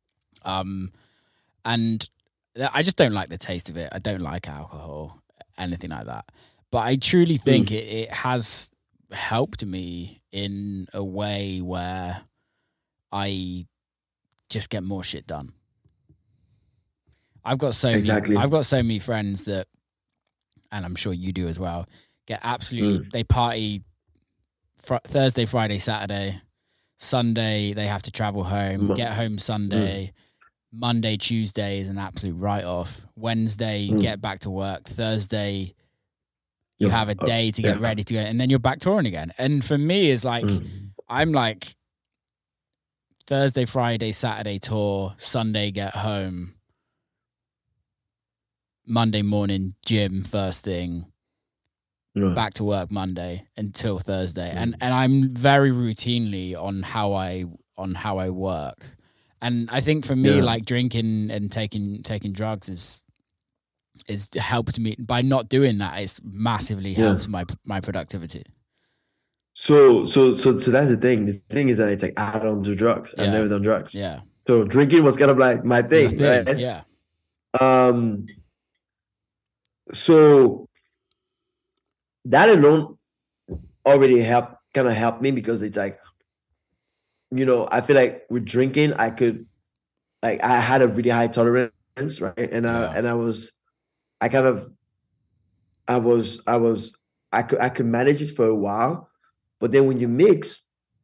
And I just don't like the taste of it. I don't like alcohol, anything like that. But I truly think it has helped me in a way where I just get more shit done. I've got so Exactly. many, I've got so many friends that, and I'm sure you do as well, get absolutely, they party Thursday, Friday, Saturday, Sunday, they have to travel home, get home Sunday, Monday, Tuesday is an absolute write-off. Wednesday, get back to work. Thursday, you have a day to get ready to go, and then you're back touring again. And for me, it's like, I'm like Thursday, Friday, Saturday tour, Sunday get home, Monday morning gym first thing, back to work Monday until Thursday. And I'm very routinely on how I work. And I think for me, like drinking and taking drugs is helped me. By not doing that, it's massively helped my productivity. So that's the thing. The thing is that it's like I don't do drugs. I've never done drugs. Yeah. So drinking was kind of like my thing, right? Yeah. So that alone already kind of helped me, because it's like, you know, I feel like with drinking, I could, like, I had a really high tolerance, right? And I could manage it for a while, but then when you mix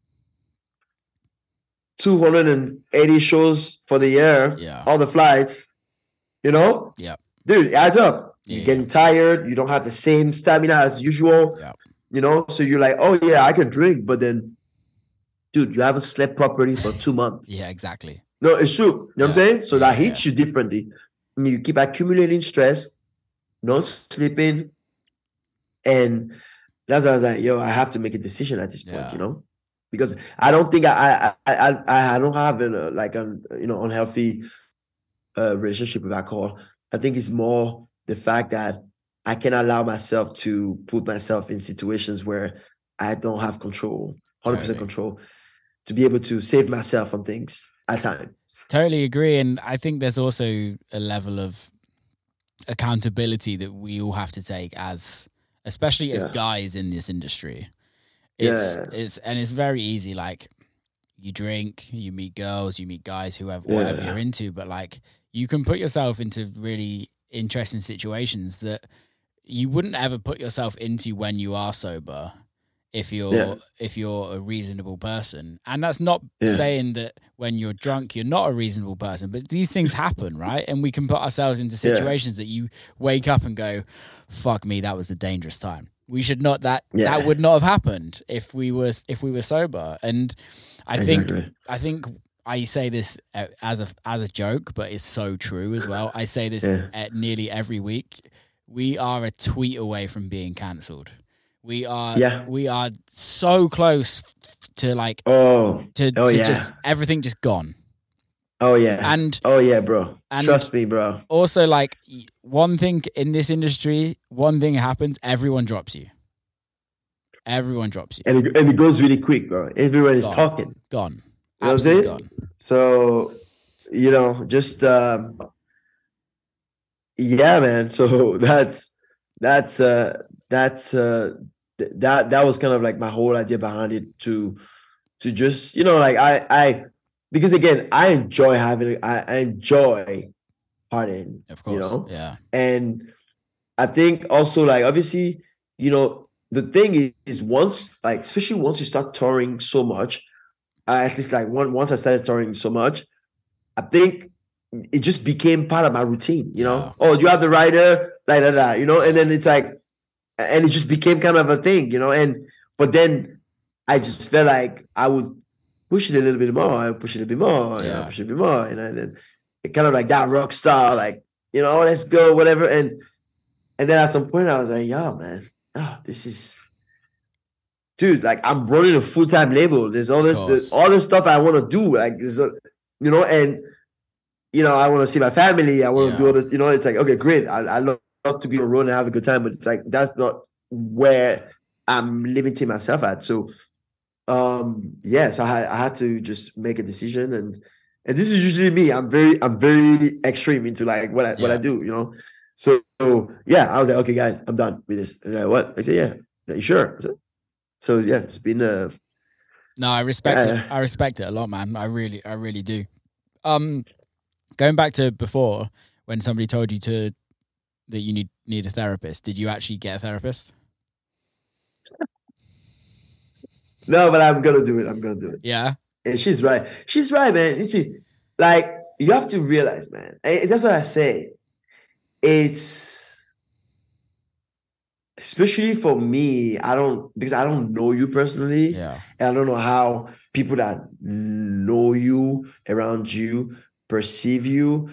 280 shows for the year, all the flights, you know, dude, it adds up. You're getting tired. You don't have the same stamina as usual, you know. So you're like, oh yeah, I can drink, but then, dude, you haven't slept properly for 2 months. Yeah, exactly. No, it's true. You know what I'm saying? So that hits you differently. And you keep accumulating stress, not sleeping. And that's why I was like, yo, I have to make a decision at this point, you know? Because I don't think I don't have unhealthy relationship with alcohol. I think it's more the fact that I can allow myself to put myself in situations where I don't have control, 100% control, to be able to save myself from things at times. Totally agree. And I think there's also a level of accountability that we all have to take especially as guys in this industry. It's very easy. Like, you drink, you meet girls, you meet guys, whatever you're into, but like, you can put yourself into really interesting situations that you wouldn't ever put yourself into when you are sober, if you're a reasonable person. And that's not saying that when you're drunk you're not a reasonable person, but these things happen, right? And we can put ourselves into situations that you wake up and go, fuck me, that was a dangerous time. We should not, that would not have happened if we were sober. And I think I say this as a joke, but it's so true as well. I say this at nearly every week. We are a tweet away from being cancelled. We are so close to like just everything just gone. Oh yeah. And bro. And trust me, bro. Also, like, one thing in this industry, one thing happens, everyone drops you. Everyone drops you. And it goes really quick, bro. Everyone is talking. Gone. You know what I'm saying? Gone. So, you know, just man. So that was kind of like my whole idea behind it, to just, you know, like I because again, I enjoy partying, of course, you know? Yeah. And I think also, like, obviously, you know, the thing is once, like, especially once you start touring so much, at least like once I started touring so much, I think it just became part of my routine, you know? Oh, you have the rider, like that, you know? And then it's like, and it just became kind of a thing, you know? But then I just felt like I would push it a little bit more, I push it a bit more, push it a bit more, you know? And then it kind of like that rock star, like, you know, let's go, whatever. And then at some point I was like, yo, man, this is, dude, like, I'm running a full-time label. There's all this stuff I want to do. Like, you know, and, you know, I want to see my family. I want to do all this, you know, it's like, okay, great. I love to be on the road and have a good time, but it's like, that's not where I'm limiting myself at. So, so I had to just make a decision, and this is usually me. I'm very extreme into like what I do, you know. So I was like, okay, guys, I'm done with this. And like, what? I said, yeah, you sure? So it's been No, I respect it. I respect it a lot, man. I really do. Going back to before, when somebody told you that you need a therapist? Did you actually get a therapist? No, but I'm gonna do it. Yeah. And she's right, man. You see, like, you have to realize, man, that's what I say. It's, especially for me, because I don't know you personally. Yeah. And I don't know how people that know you, around you, perceived you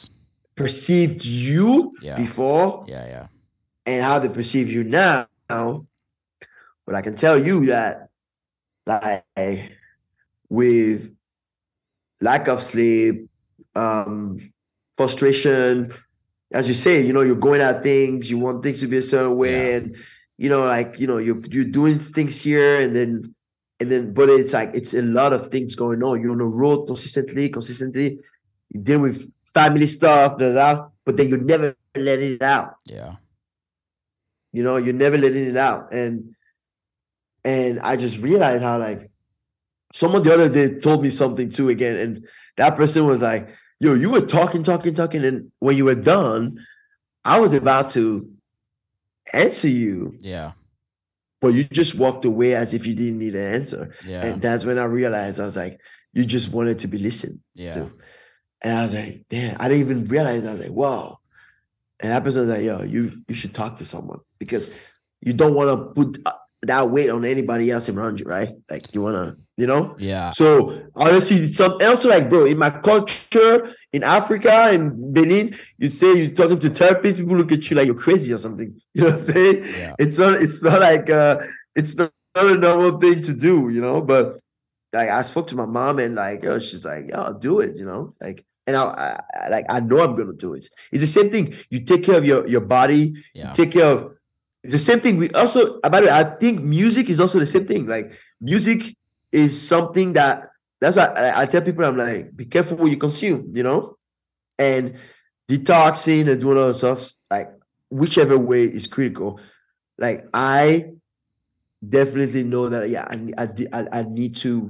before. Yeah. And how they perceive you now. But I can tell you that, like, with lack of sleep, frustration, as you say, you're going at things, you want things to be a certain way, and you're doing things here, and then, but it's like, it's a lot of things going on. You're on the road consistently. You deal with family stuff, but then you're never letting it out. Yeah. You're never letting it out. And I just realized how, like, someone the other day told me something too again. And that person was like, yo, you were talking. And when you were done, I was about to answer you. Yeah. But you just walked away as if you didn't need an answer. Yeah. And that's when I realized, I was like, you just wanted to be listened to. And I was like, damn, I didn't even realize. I was like, wow. And that person was like, yo, you should talk to someone, because you don't want to put that weight on anybody else around you, right? Like, you want to, Yeah. So honestly, it's also, like, bro, in my culture, in Africa, in Benin, you say you're talking to therapists, people look at you like you're crazy or something. You know what I'm saying? Yeah. It's not like it's not a normal thing to do, but, like, I spoke to my mom, and, like, she's like, I'll do it, like, and I know I'm gonna do it. It's the same thing. You take care of your body, you take care of. It's the same thing. We also, by the way, I think music is also the same thing. Like, music is something that's why I tell people, I'm like, be careful what you consume, and detoxing and doing all that stuff, like, whichever way is critical. Like, I definitely know that, I need to,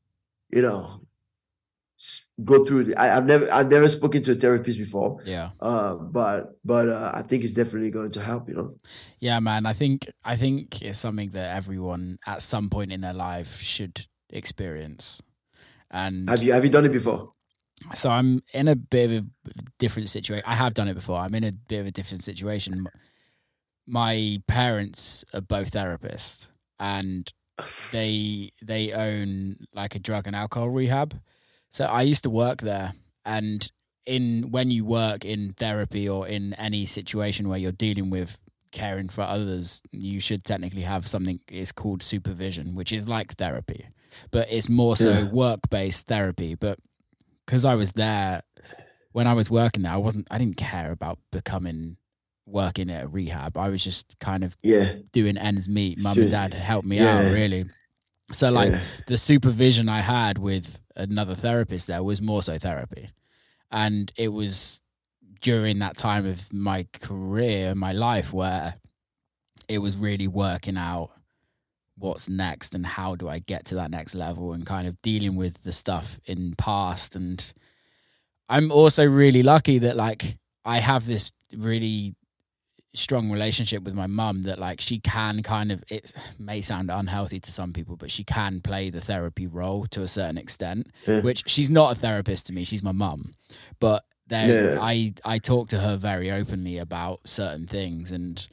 go through it. I've never spoken to a therapist before. Yeah. But I think it's definitely going to help, Yeah, man. I think it's something that everyone at some point in their life should experience. And have you done it before? So I'm in a bit of a different situation. I have done it before. I'm in a bit of a different situation. My parents are both therapists, and they own, like, a drug and alcohol rehab. So I used to work there, and when you work in therapy or in any situation where you're dealing with caring for others, you should technically have something, it's called supervision, which is like therapy, but it's more so work-based therapy. But because I was there, when I was working there, I didn't care about working at a rehab. I was just kind of doing ends meet. Mum and dad helped me out, really. So, like, the supervision I had with another therapist there was more so therapy. And it was during that time of my career, my life, where it was really working out what's next and how do I get to that next level, and kind of dealing with the stuff in past. And I'm also really lucky that, like, I have this really strong relationship with my mum that, like, she can kind of, it may sound unhealthy to some people, but she can play the therapy role to a certain extent, which she's not a therapist to me, she's my mum, but I talk to her very openly about certain things, and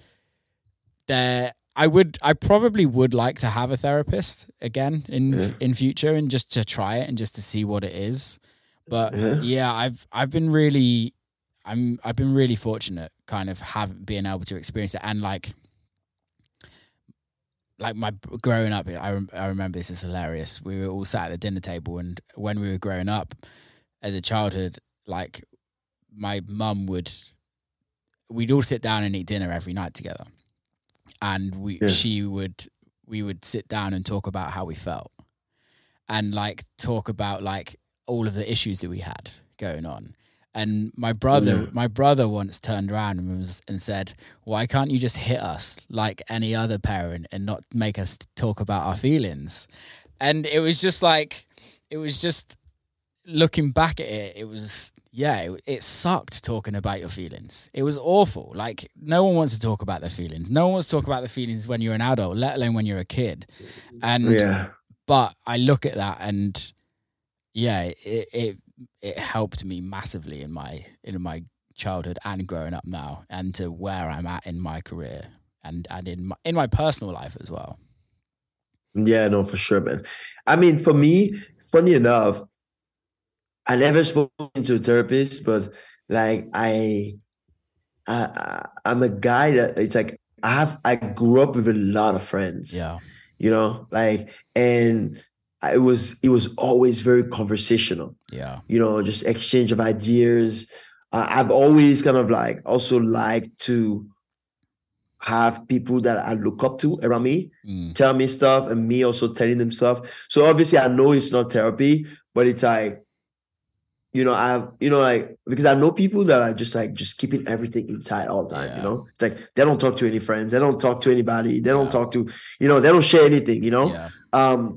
I probably would like to have a therapist again in future, and just to try it and just to see what it is. But I've been really fortunate, kind of being able to experience it. And like my growing up, I remember, this is hilarious. We were all sat at the dinner table, and when we were growing up as a childhood, like, my mum we'd all sit down and eat dinner every night together, and we would sit down and talk about how we felt, and, like, talk about, like, all of the issues that we had going on. And my brother once turned around and said, "Why can't you just hit us like any other parent and not make us talk about our feelings?" And it was just like, looking back at it, it was, it sucked talking about your feelings. It was awful. Like, no one wants to talk about their feelings. No one wants to talk about their feelings when you're an adult, let alone when you're a kid. And, but I look at that and it helped me massively in my childhood and growing up now, and to where I'm at in my career and in my personal life as well. Yeah, no, for sure, man. I mean, for me, funny enough, I never spoken to a therapist, but like I'm a guy that it's like I grew up with a lot of friends. Yeah. You know, like, and it was always very conversational. Yeah. You know, just exchange of ideas. I've always kind of like also liked to have people that I look up to around me tell me stuff, and me also telling them stuff. So obviously I know it's not therapy, but it's like, like, because I know people that are just keeping everything inside all the time, you know? It's like, they don't talk to any friends. They don't talk to anybody. They don't talk to, they don't share anything, you know? Yeah.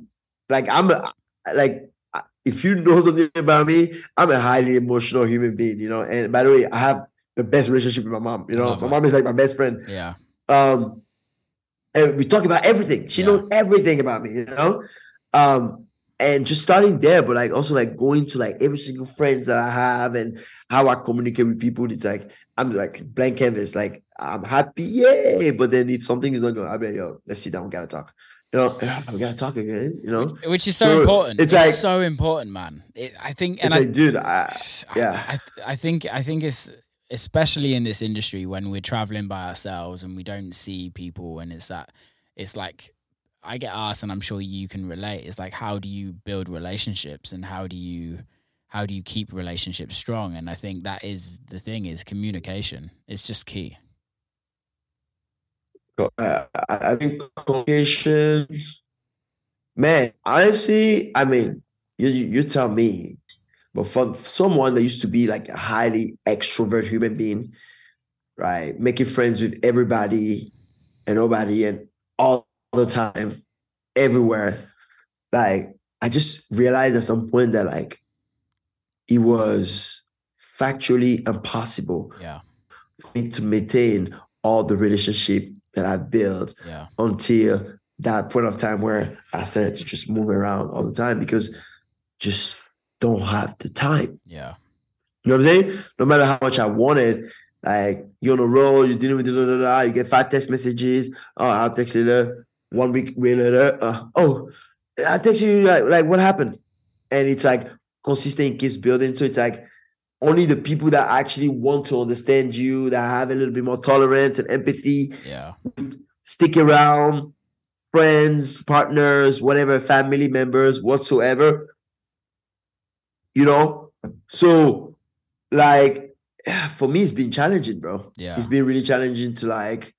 If you know something about me, I'm a highly emotional human being, you know? And by the way, I have the best relationship with my mom, you know? My mom is like my best friend. Yeah. And we talk about everything. She knows everything about me, you know? And just starting there, but like also like going to like every single friends that I have and how I communicate with people. It's like, I'm like blank canvas. Like, I'm happy, yay. But then if something is not going, I'll be like, yo, let's sit down, we gotta talk. You know, we gotta talk again, you know? Which is so important. It's like so important, man. I think it's especially in this industry when we're traveling by ourselves and we don't see people, and it's like, I get asked, and I'm sure you can relate, it's like, how do you build relationships and how do you keep relationships strong? And I think that is the thing, is communication. It's just key. I think communication, man, honestly, I mean, you tell me, but for someone that used to be like a highly extrovert human being, right, making friends with everybody and nobody and all the time, everywhere, like, I just realized at some point that like it was factually impossible for me to maintain all the relationship that I built until that point of time where I started to just move around all the time, because just don't have the time. Yeah. You know what I'm saying? No matter how much I wanted, like, you're on a roll, you're dealing with you get 5 text messages. Oh, I'll text you later. 1 week later, I text you, like what happened? And it's like consistent, it keeps building. So it's like only the people that actually want to understand you, that have a little bit more tolerance and empathy, stick around, friends, partners, whatever, family members, whatsoever, you know? So like, for me, it's been challenging, bro. Yeah. It's been really challenging to like,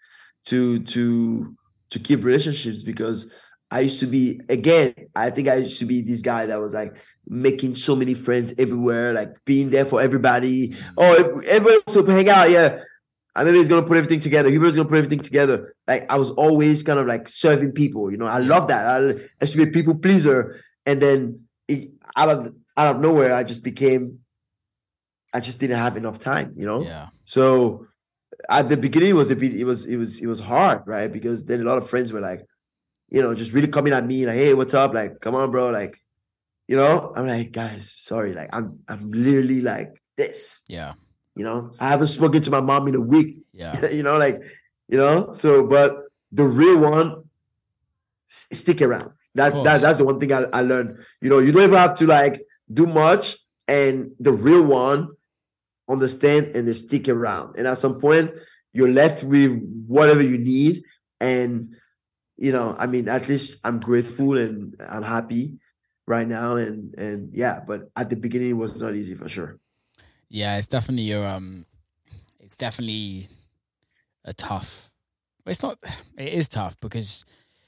to keep relationships, because I used to be, again, I think I used to be this guy that was like making so many friends everywhere, like being there for everybody. Oh, everybody wants to hang out, yeah. I mean, he's going to put everything together. Everybody's going to put everything together. Like, I was always kind of like serving people, you know. I love that. I used to be a people pleaser. And then out of nowhere, I just didn't have enough time, you know. Yeah. So at the beginning, it was hard, right? Because then a lot of friends were like, you know, just really coming at me like, hey, what's up? Like, come on, bro. Like, you know, I'm like, guys, sorry. Like, I'm literally like this. Yeah. You know, I haven't spoken to my mom in a week. Yeah. You know, like, you know, so, but the real one, stick around. That's the one thing I learned. You know, you don't even have to like do much, and the real one, understand and then stick around. And at some point, you're left with whatever you need. And, you know, I mean, at least I'm grateful and I'm happy right now. And yeah, but at the beginning, it was not easy for sure. Yeah, it's definitely it's definitely a tough. It is tough because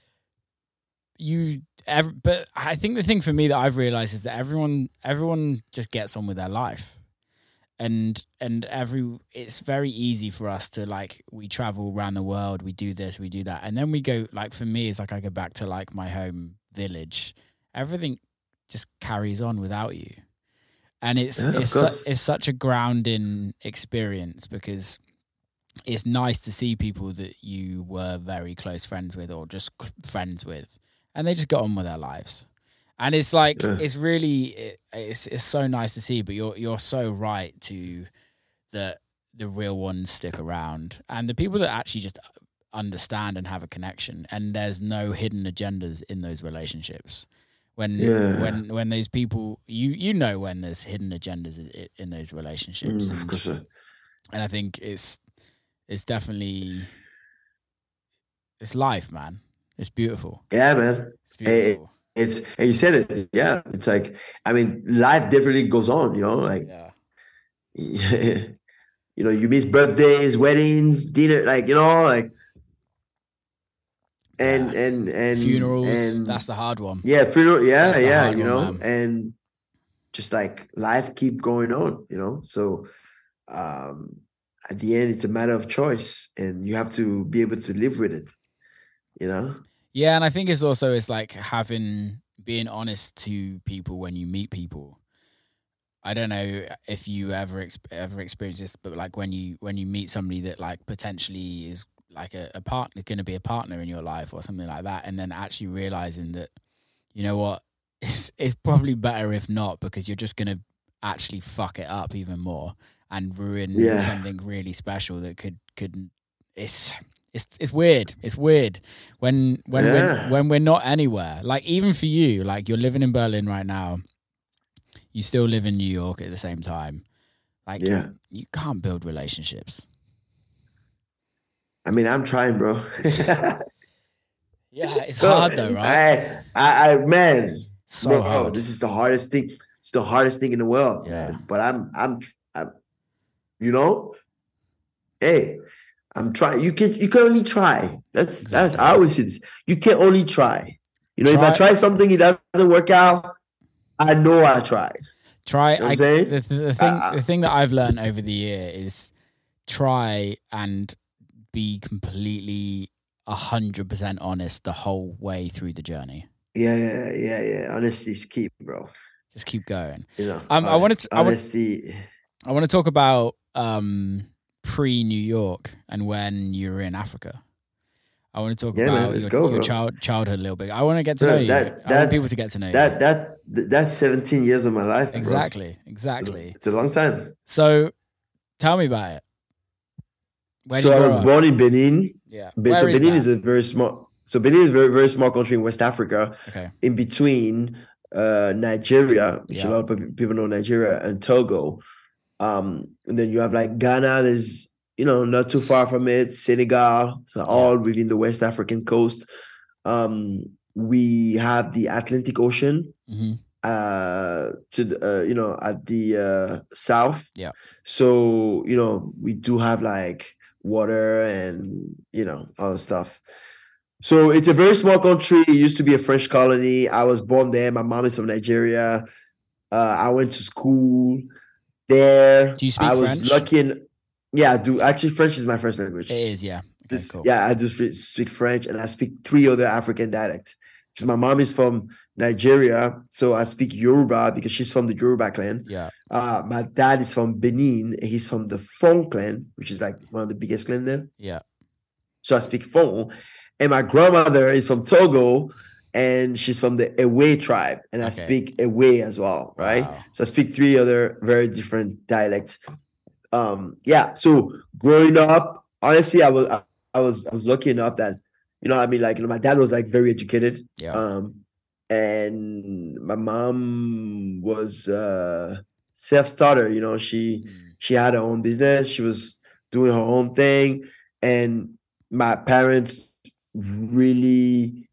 but I think the thing for me that I've realized is that everyone just gets on with their life. And it's very easy for us to like, we travel around the world, we do this, we do that. And then we go, like, for me, it's like I go back to like my home village. Everything just carries on without you. And it's such a grounding experience because it's nice to see people that you were very close friends with or just friends with, and they just got on with their lives. And it's like, it's really, it's so nice to see, but you're so right to that the real ones stick around and the people that actually just understand and have a connection, and there's no hidden agendas in those relationships. When those people, you know when there's hidden agendas in those relationships. Of course. And I think it's definitely, it's life, man. It's beautiful. Yeah, man. It's beautiful. And you said it. Yeah. It's like, I mean, life definitely goes on, you know, like, you know, you miss birthdays, weddings, dinner, like, you know, like, and funerals. And, that's the hard one. Yeah. Funeral. Yeah. You know, man. and just like life keep going on, you know? So, at the end, it's a matter of choice and you have to be able to live with it, you know? Yeah, and I think it's like being honest to people when you meet people. I don't know if you ever experienced this, but like when you meet somebody that like potentially is like a partner, going to be a partner in your life or something like that, and then actually realizing that, you know what, it's probably better if not, because you're just going to actually fuck it up even more and ruin something really special that could It's weird. It's weird when we're not anywhere. Like even for you, like you're living in Berlin right now, you still live in New York at the same time. Like you can't build relationships. I mean, I'm trying, bro. Yeah, it's hard though, right? I man, so bro, hard. This is the hardest thing. It's the hardest thing in the world. Yeah. Man. But I'm you know, hey. I'm trying. You can only try. That's I always say this. You can only try. You know, if I try something, it doesn't work out, I know I tried. Try. You know what I'm saying? The thing that I've learned over the year is try and be completely 100% honest the whole way through the journey. Yeah. Honesty is key, bro. Just keep going. You know, I want to talk about pre-New York and when you were in Africa. I want to talk about your childhood a little bit. I want to get to know you. I want people to get to know you. That's 17 years of my life. Exactly. Bro. It's a long time. So tell me about it. I was born in Benin. Yeah. So Benin is a very small. So Benin is a very, very small country in West Africa. Okay. In between Nigeria, which a lot of people know Nigeria, and Togo. And then you have like Ghana, there's, you know, not too far from it, Senegal, so all within the West African coast. We have the Atlantic Ocean to the, you know, at the south. Yeah. So, you know, we do have like water and, you know, all the stuff. So it's a very small country. It used to be a French colony. I was born there. My mom is from Nigeria. I went to school there. Do you speak French? French? Lucky I do. Actually, French is my first language. It is, yeah. Okay, cool. Yeah, I do speak French, and I speak 3 other African dialects. Because my mom is from Nigeria, so I speak Yoruba because she's from the Yoruba clan. Yeah. My dad is from Benin, and he's from the Fon clan, which is like one of the biggest clans there. Yeah. So I speak Fon, and my grandmother is from Togo, and she's from the Ewe tribe, and I speak Ewe as well, right? Wow. So I speak 3 other very different dialects. So growing up, honestly, I was lucky enough that, you know, I mean, like, you know, my dad was like very educated. Yeah. And my mom was self-starter, you know, she had her own business, she was doing her own thing, and my parents really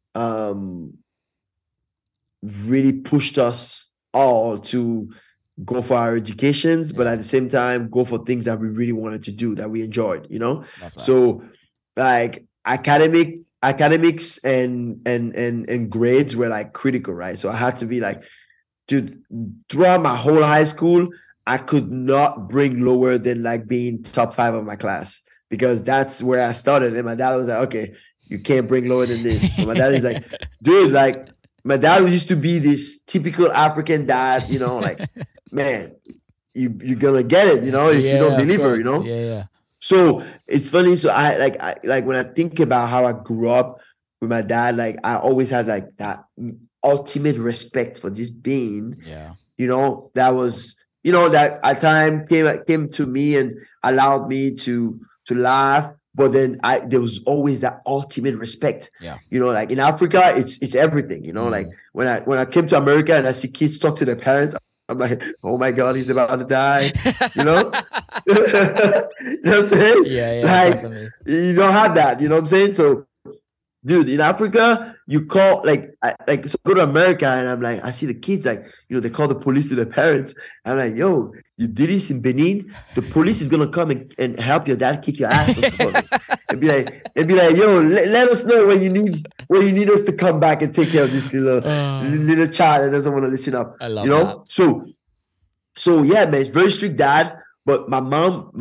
pushed us all to go for our educations, but at the same time go for things that we really wanted to do, that we enjoyed, you know. So like academics and grades were like critical, right? So I had to be like, dude, throughout my whole high school, I could not bring lower than like being top 5 of my class, because that's where I started. And my dad was like, okay, you can't bring lower than this. And my dad is like, dude, like, my dad used to be this typical African dad, you know, like man, you're gonna get it, you know, if you don't deliver, you know. Yeah. So it's funny. So I like when I think about how I grew up with my dad, like I always had like that ultimate respect for this being. Yeah. You know, that was, you know, that at time came to me and allowed me to laugh. But then there was always that ultimate respect. Yeah. You know, like in Africa, it's everything, you know, like when I came to America and I see kids talk to their parents, I'm like, oh my God, he's about to die. You know? You know what I'm saying? Yeah, like, definitely. You don't have that, you know what I'm saying? So dude, in Africa, you call so I go to America and I'm like, I see the kids, like, you know, they call the police to their parents. I'm like, yo, you did this in Benin, the police is gonna come and help your dad kick your ass. and be like, yo, let us know when you need us to come back and take care of this little child that doesn't want to listen up. I love that. So yeah, man, it's very strict dad. But my mom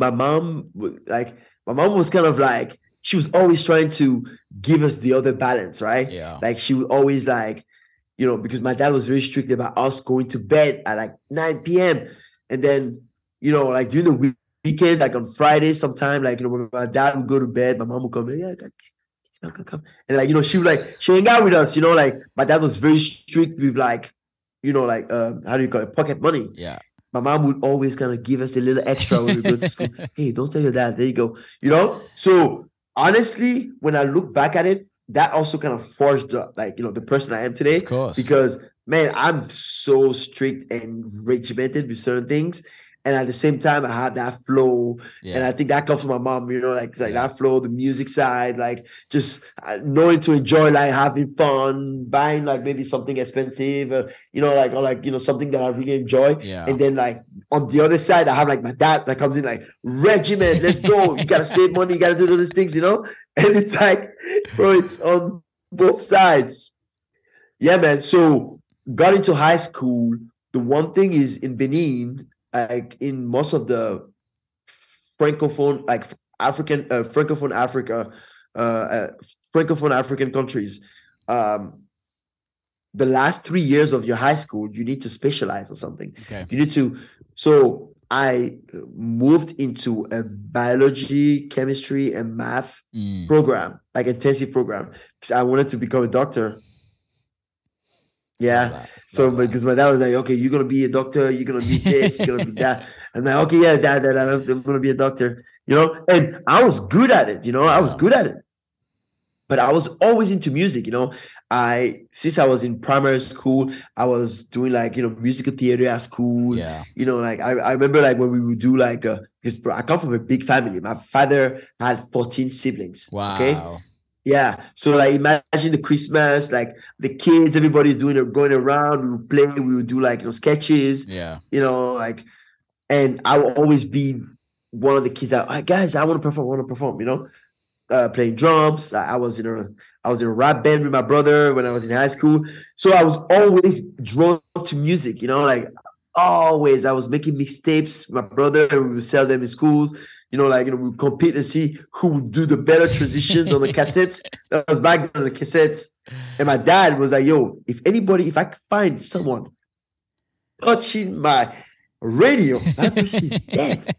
was kind of like, she was always trying to give us the other balance, right? Yeah. Like she would always like, you know, because my dad was very strict about us going to bed at like 9 p.m. And then, you know, like during the weekend, like on Friday sometime, like, you know, when my dad would go to bed, my mom would come, come. And like, you know, she hang out with us, you know, like my dad was very strict with like, you know, like, how do you call it? Pocket money. Yeah. My mom would always kind of give us a little extra when we go to school. Hey, don't tell your dad. There you go. You know? So honestly, when I look back at it, that also kind of forged like, you know, the person I am today. Of course. Because, man, I'm so strict and regimented with certain things. And at the same time, I have that flow. Yeah. And I think that comes from my mom, you know, like that flow, the music side, like just knowing to enjoy, like having fun, buying like maybe something expensive, you know, like, or like, you know, something that I really enjoy. Yeah. And then like on the other side, I have like my dad that comes in like, regiment, let's go. You got to save money. You got to do all these things, you know? And it's like, bro, it's on both sides. Yeah, man. So got into high school. The one thing is in Benin, like in most of the francophone, like African, francophone Africa, francophone African countries, the last 3 years of your high school, you need to specialize or something. Okay. You need to. So I moved into a biology, chemistry, and math program, like intensive program, because I wanted to become a doctor. Yeah. So because my dad was like, okay, you're gonna be a doctor, you're gonna be this, you're gonna be that. I'm like, okay, yeah, dad, I'm gonna be a doctor, you know. And I was good at it, you know, I was good at it. But I was always into music, you know. Since I was in primary school, I was doing like, you know, musical theater at school. Yeah. You know, like I remember like when we would do like because I come from a big family. My father had 14 siblings. Wow. Okay. Yeah. So like imagine the Christmas, like the kids, everybody's going around, we would play, we would do like, you know, sketches. Yeah. You know, like, and I will always be one of the kids that, hey, guys, I want to perform, you know, playing drums. I was in a rap band with my brother when I was in high school. So I was always drawn to music, you know, like always. I was making mixtapes with my brother and we would sell them in schools. You know, like, you know, we would compete and see who would do the better transitions on the cassettes. That was back then on the cassettes. And my dad was like, yo, if I could find someone touching my radio, that person is dead.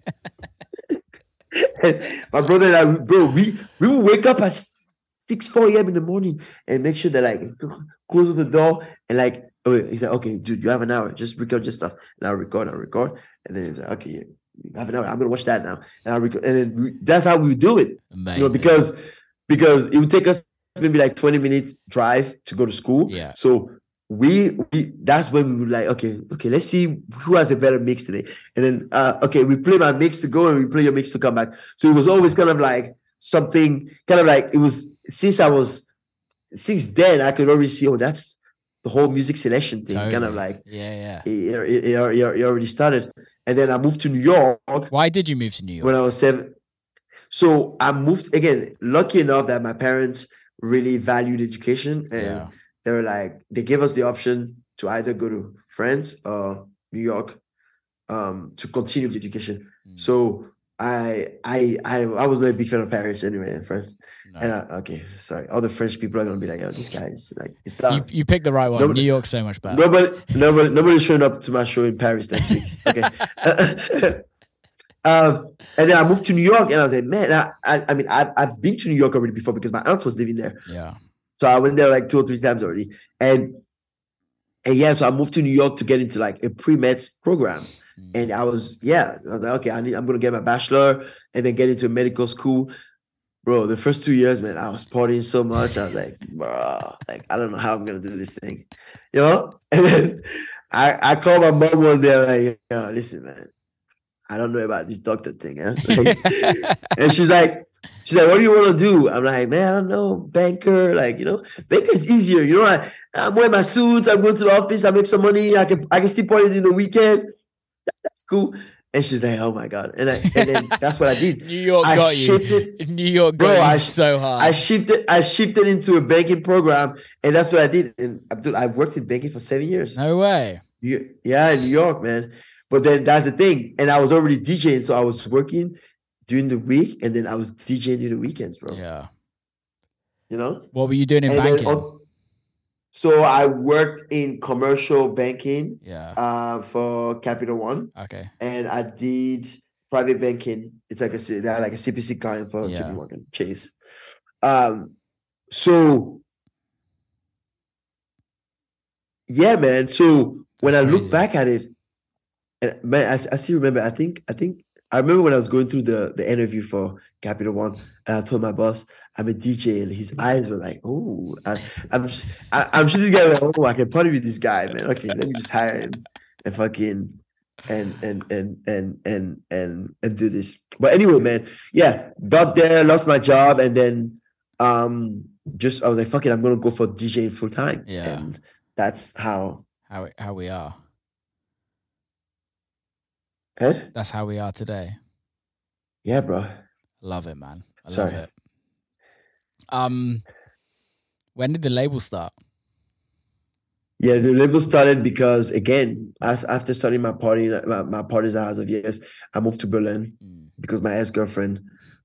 And my brother and I, bro, we would wake up at 4 a.m. in the morning and make sure that like close the door and like, oh, he's like, okay, dude, you have an hour, just record your stuff. And I'll record. And then he's like, okay, yeah. Half an hour. I'm gonna watch that now, and I'll record. And then that's how we do it. Amazing. You know, because it would take us maybe like 20-minute drive to go to school. Yeah. So we that's when we would like, okay, let's see who has a better mix today. And then okay, we play my mix to go, and we play your mix to come back. So it was always kind of like something, kind of like it was since then I could already see, oh, that's the whole music selection thing, Totally. kind of like it already started. And then I moved to New York. Why did you move to New York? When I was 7. So I moved, again, lucky enough that my parents really valued education. And they were like, they gave us the option to either go to France or New York to continue the education. So I was not a big fan of Paris anyway at first. No. And okay, sorry. All the French people are gonna be like, "Oh, this guy is like, it's done." You picked the right one. New York's so much better. Nobody's showing up to my show in Paris next week. Okay. And then I moved to New York, and I was like, man, I mean, I've been to New York already before because my aunt was living there. Yeah. So I went there like 2 or 3 times already, and yeah, so I moved to New York to get into like a pre-med program. And I was like, okay, I'm gonna get my bachelor and then get into a medical school. Bro, the first 2 years, man, I was partying so much. I was like, bro, like I don't know how I'm gonna do this thing, you know. And then I called my mom one day, like, yo, listen, man, I don't know about this doctor thing, huh? Like, and she's like, what do you want to do? I'm like, man, I don't know, banker. Like, you know, banker's easier. You know, I'm wearing my suits. I'm going to the office. I make some money. I can still party in the weekend. That's cool. And she's like, oh my God. And then that's what I did. New York got you. New York got you so hard. I shifted into a banking program, and that's what I did. And Abdul, I worked in banking for 7 years. No way. Yeah, in New York, man. But then that's the thing. And I was already DJing, so I was working during the week, and then I was DJing during the weekends, bro. Yeah. You know? What were you doing in banking? So I worked in commercial banking for Capital One. Okay. And I did private banking. It's like they're like a CPC client for JP Morgan Chase. So yeah, man. So when I look back at it, and man, I still remember, I remember when I was going through the interview for Capital One, and I told my boss I'm a DJ, and his eyes were like, "Oh, I'm sure this guy like, oh, I can party with this guy, man. Okay, let me just hire him and fucking and do this." But anyway, man, yeah, got there, lost my job, and then I was like, "Fuck it, I'm gonna go for DJing full time." Yeah, and that's how we are. Huh? That's how we are today. Yeah, bro. Love it, man. Love it. When did the label start? Yeah, the label started because, again, after starting my parties at House of Yes, I moved to Berlin because my ex-girlfriend,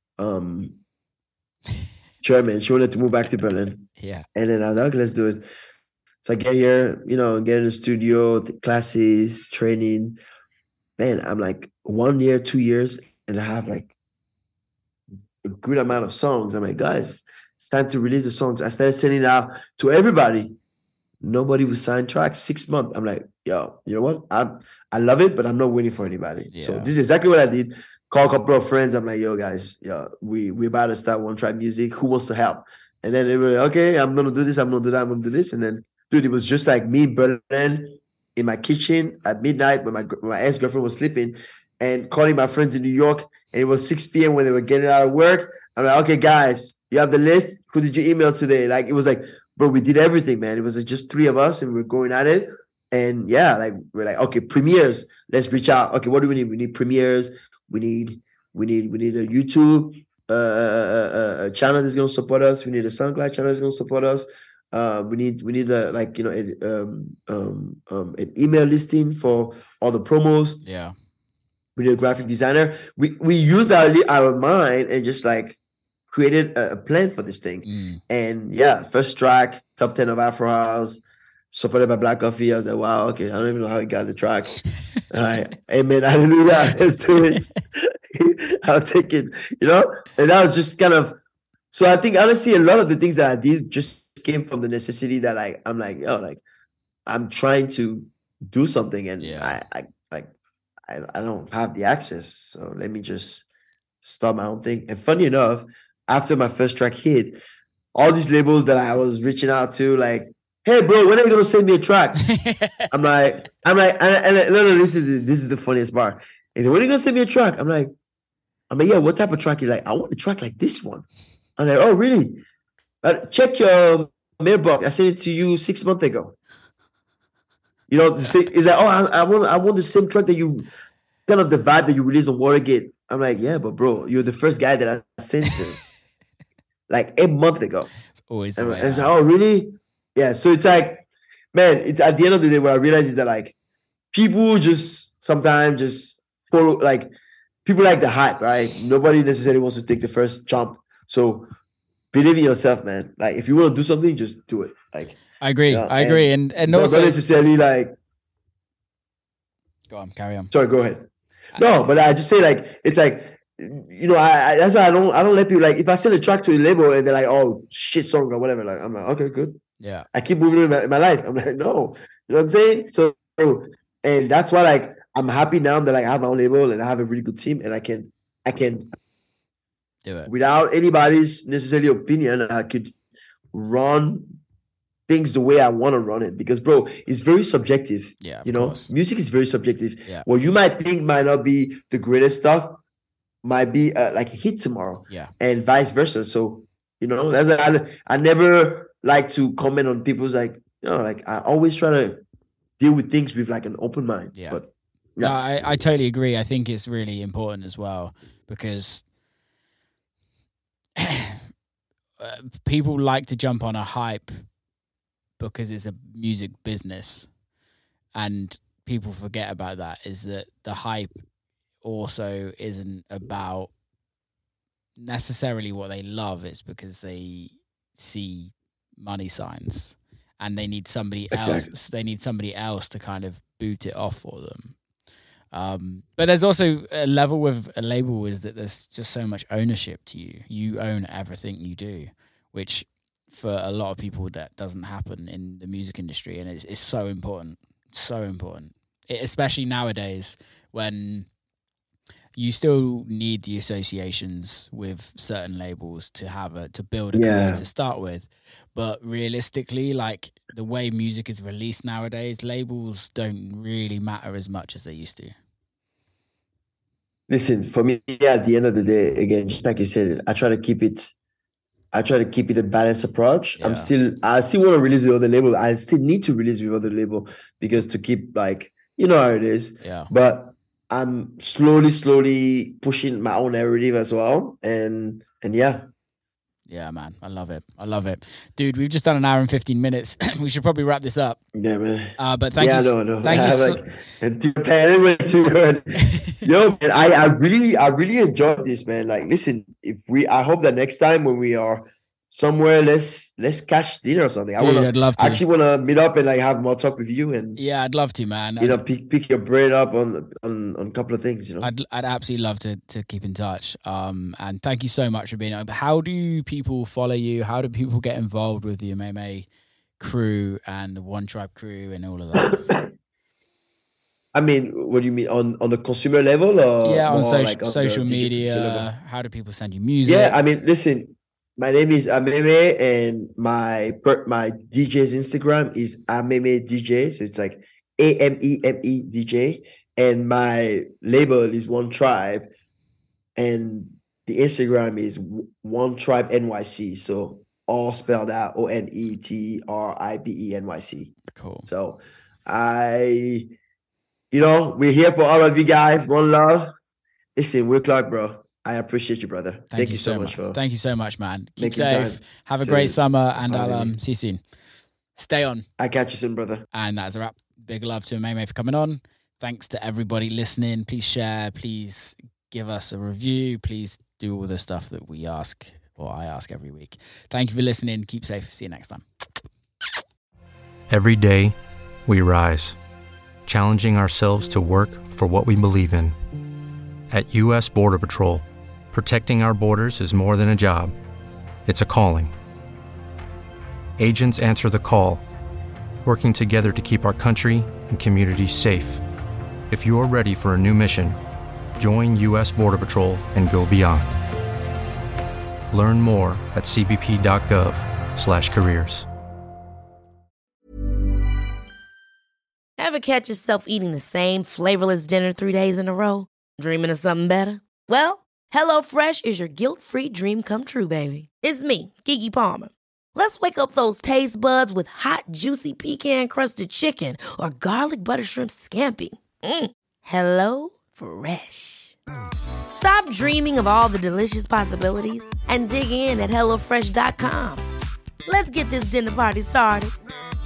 German, she wanted to move back to Berlin. Yeah. And then I was like, okay, let's do it. So I get here, get in the studio, classes, training. Man, I'm like 1 year, 2 years, and I have like a good amount of songs. I'm like, guys, it's time to release the songs. I started sending it out to everybody. Nobody would sign tracks. 6 months. I'm like, yo, you know what? I love it, but I'm not waiting for anybody. Yeah. So this is exactly what I did. Call a couple of friends. I'm like, yo, guys, we about to start One Track Music. Who wants to help? And then they were like, okay, I'm gonna do this. I'm gonna do that. I'm gonna do this. And then, dude, it was just like me in Berlin, in my kitchen at midnight when my ex-girlfriend was sleeping, and calling my friends in New York. And it was 6 p.m. when they were getting out of work. I'm like, okay, guys, you have the list. Who did you email today? Like, it was like, bro, we did everything, man. It was like just 3 of us, and we were going at it. And yeah, like we're like, okay, premieres. Let's reach out. Okay, what do we need? We need premieres. We need a YouTube a channel that's gonna support us. We need a SoundCloud channel that's gonna support us. We need an email listing for all the promos. Yeah. We need a graphic designer. We used our mind and just like created a plan for this thing. And yeah, first track, top 10 of Afro House, supported by Black Coffee. I was like, wow, okay, I don't even know how he got the track. All right, amen, hallelujah, let's do it. I'll take it, And that was just kind of. So I think honestly, a lot of the things that I did just came from the necessity that I'm trying to do something, and I don't have the access, so let me just start my own thing. And funny enough, after my first track hit, all these labels that I was reaching out to, like, hey bro, when are you gonna send me a track? I'm like, no, this is the funniest part. And then, when are you gonna send me a track? I'm like, yeah, what type of track? You're like, I want a track like this one. I'm like, oh really? Check your mailbox. I sent it to you 6 months ago. It's like, oh, I want the same track that you, kind of the vibe that you released on Watergate. I'm like, yeah, but bro, you're the first guy that I sent to like 8 months ago. It's always and it's like, oh really? Yeah. So it's like, man, it's at the end of the day, what I realize is that like people just sometimes just follow, like people like the hype, right? Nobody necessarily wants to take the first jump. So believe in yourself, man. Like if you want to do something, just do it. Like I agree. You know, I agree. And also not necessarily like. Go on, carry on. Sorry, go ahead. No, but I just say like it's like, you know, I that's why I don't let people, like if I send a track to a label and they're like, oh shit song or whatever, like I'm like, okay, good. Yeah. I keep moving in my life. I'm like, no, you know what I'm saying? So, and that's why like I'm happy now that like, I have my own label and I have a really good team and I can do it without anybody's necessarily opinion. I could run things the way I want to run it, because bro, it's very subjective. Yeah, you know, course. music is very subjective. Yeah. What you might think might not be the greatest stuff might be like a hit tomorrow. Yeah, and vice versa. So you know, I never like to comment on people's like, you know, like I always try to deal with things with like an open mind. Yeah, but yeah. No, I totally agree. I think it's really important as well because people like to jump on a hype because it's a music business, and people forget about that, is that the hype also isn't about necessarily what they love. It's because they see money signs and they need somebody else. They need somebody else to kind of boot it off for them. But there's also a level with a label is that there's just so much ownership to you. You own everything you do, which for a lot of people that doesn't happen in the music industry, and it's so important. So important, especially nowadays when you still need the associations with certain labels to build a career to start with. But realistically, like the way music is released nowadays, labels don't really matter as much as they used to. Listen, for me, at the end of the day, again, just like you said, I try to keep it a balanced approach. Yeah. I still want to release with other label. I still need to release with other label because to keep like, you know how it is. Yeah. But I'm slowly pushing my own narrative as well. And yeah. Yeah, man. I love it. Dude, we've just done an hour and 15 minutes. We should probably wrap this up. Yeah, man. But thank you. No. Thank you. Yo, man, I really enjoyed this, man. Like, listen, I hope that next time when we are somewhere, let's catch dinner or something. Dude, I'd love to. I actually want to meet up and like have more talk with you. And yeah, I'd love to, man. You know, pick your brain up on a couple of things. You know, I'd absolutely love to keep in touch. And thank you so much for being on. How do people follow you? How do people get involved with the MMA crew and the One Tribe crew and all of that? I mean, what do you mean on the consumer level, or on like social media? How do people send you music? Yeah, I mean, listen. My name is Ameme, and my DJ's Instagram is Ameme DJ. So it's like AMEME DJ. And my label is One Tribe. And the Instagram is One Tribe NYC. So all spelled out ONETRIBE NYC. Cool. So we're here for all of you guys. One love. Listen, Will Clark, bro. I appreciate you, brother. Thank you so much. Thank you so much, man. Keep safe. Time. Have a great summer, and I'll see you soon. Stay on. I catch you soon, brother. And that's a wrap. Big love to Meme for coming on. Thanks to everybody listening. Please share. Please give us a review. Please do all the stuff that we ask, or I ask every week. Thank you for listening. Keep safe. See you next time. Every day, we rise, challenging ourselves to work for what we believe in. At U.S. Border Patrol, protecting our borders is more than a job. It's a calling. Agents answer the call, working together to keep our country and communities safe. If you're ready for a new mission, join U.S. Border Patrol and go beyond. Learn more at cbp.gov/careers. Ever catch yourself eating the same flavorless dinner 3 days in a row? Dreaming of something better? Well, HelloFresh is your guilt-free dream come true, baby. It's me, Keke Palmer. Let's wake up those taste buds with hot, juicy pecan-crusted chicken or garlic butter shrimp scampi. Hello Fresh. Stop dreaming of all the delicious possibilities and dig in at HelloFresh.com. Let's get this dinner party started.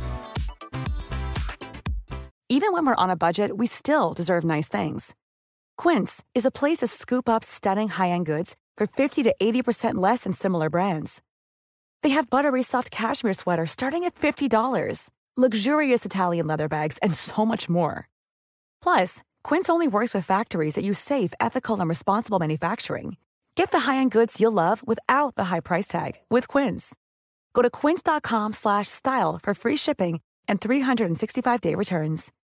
Even when we're on a budget, we still deserve nice things. Quince is a place to scoop up stunning high-end goods for 50 to 80% less than similar brands. They have buttery soft cashmere sweaters starting at $50, luxurious Italian leather bags, and so much more. Plus, Quince only works with factories that use safe, ethical, and responsible manufacturing. Get the high-end goods you'll love without the high price tag with Quince. Go to quince.com/style for free shipping and 365-day returns.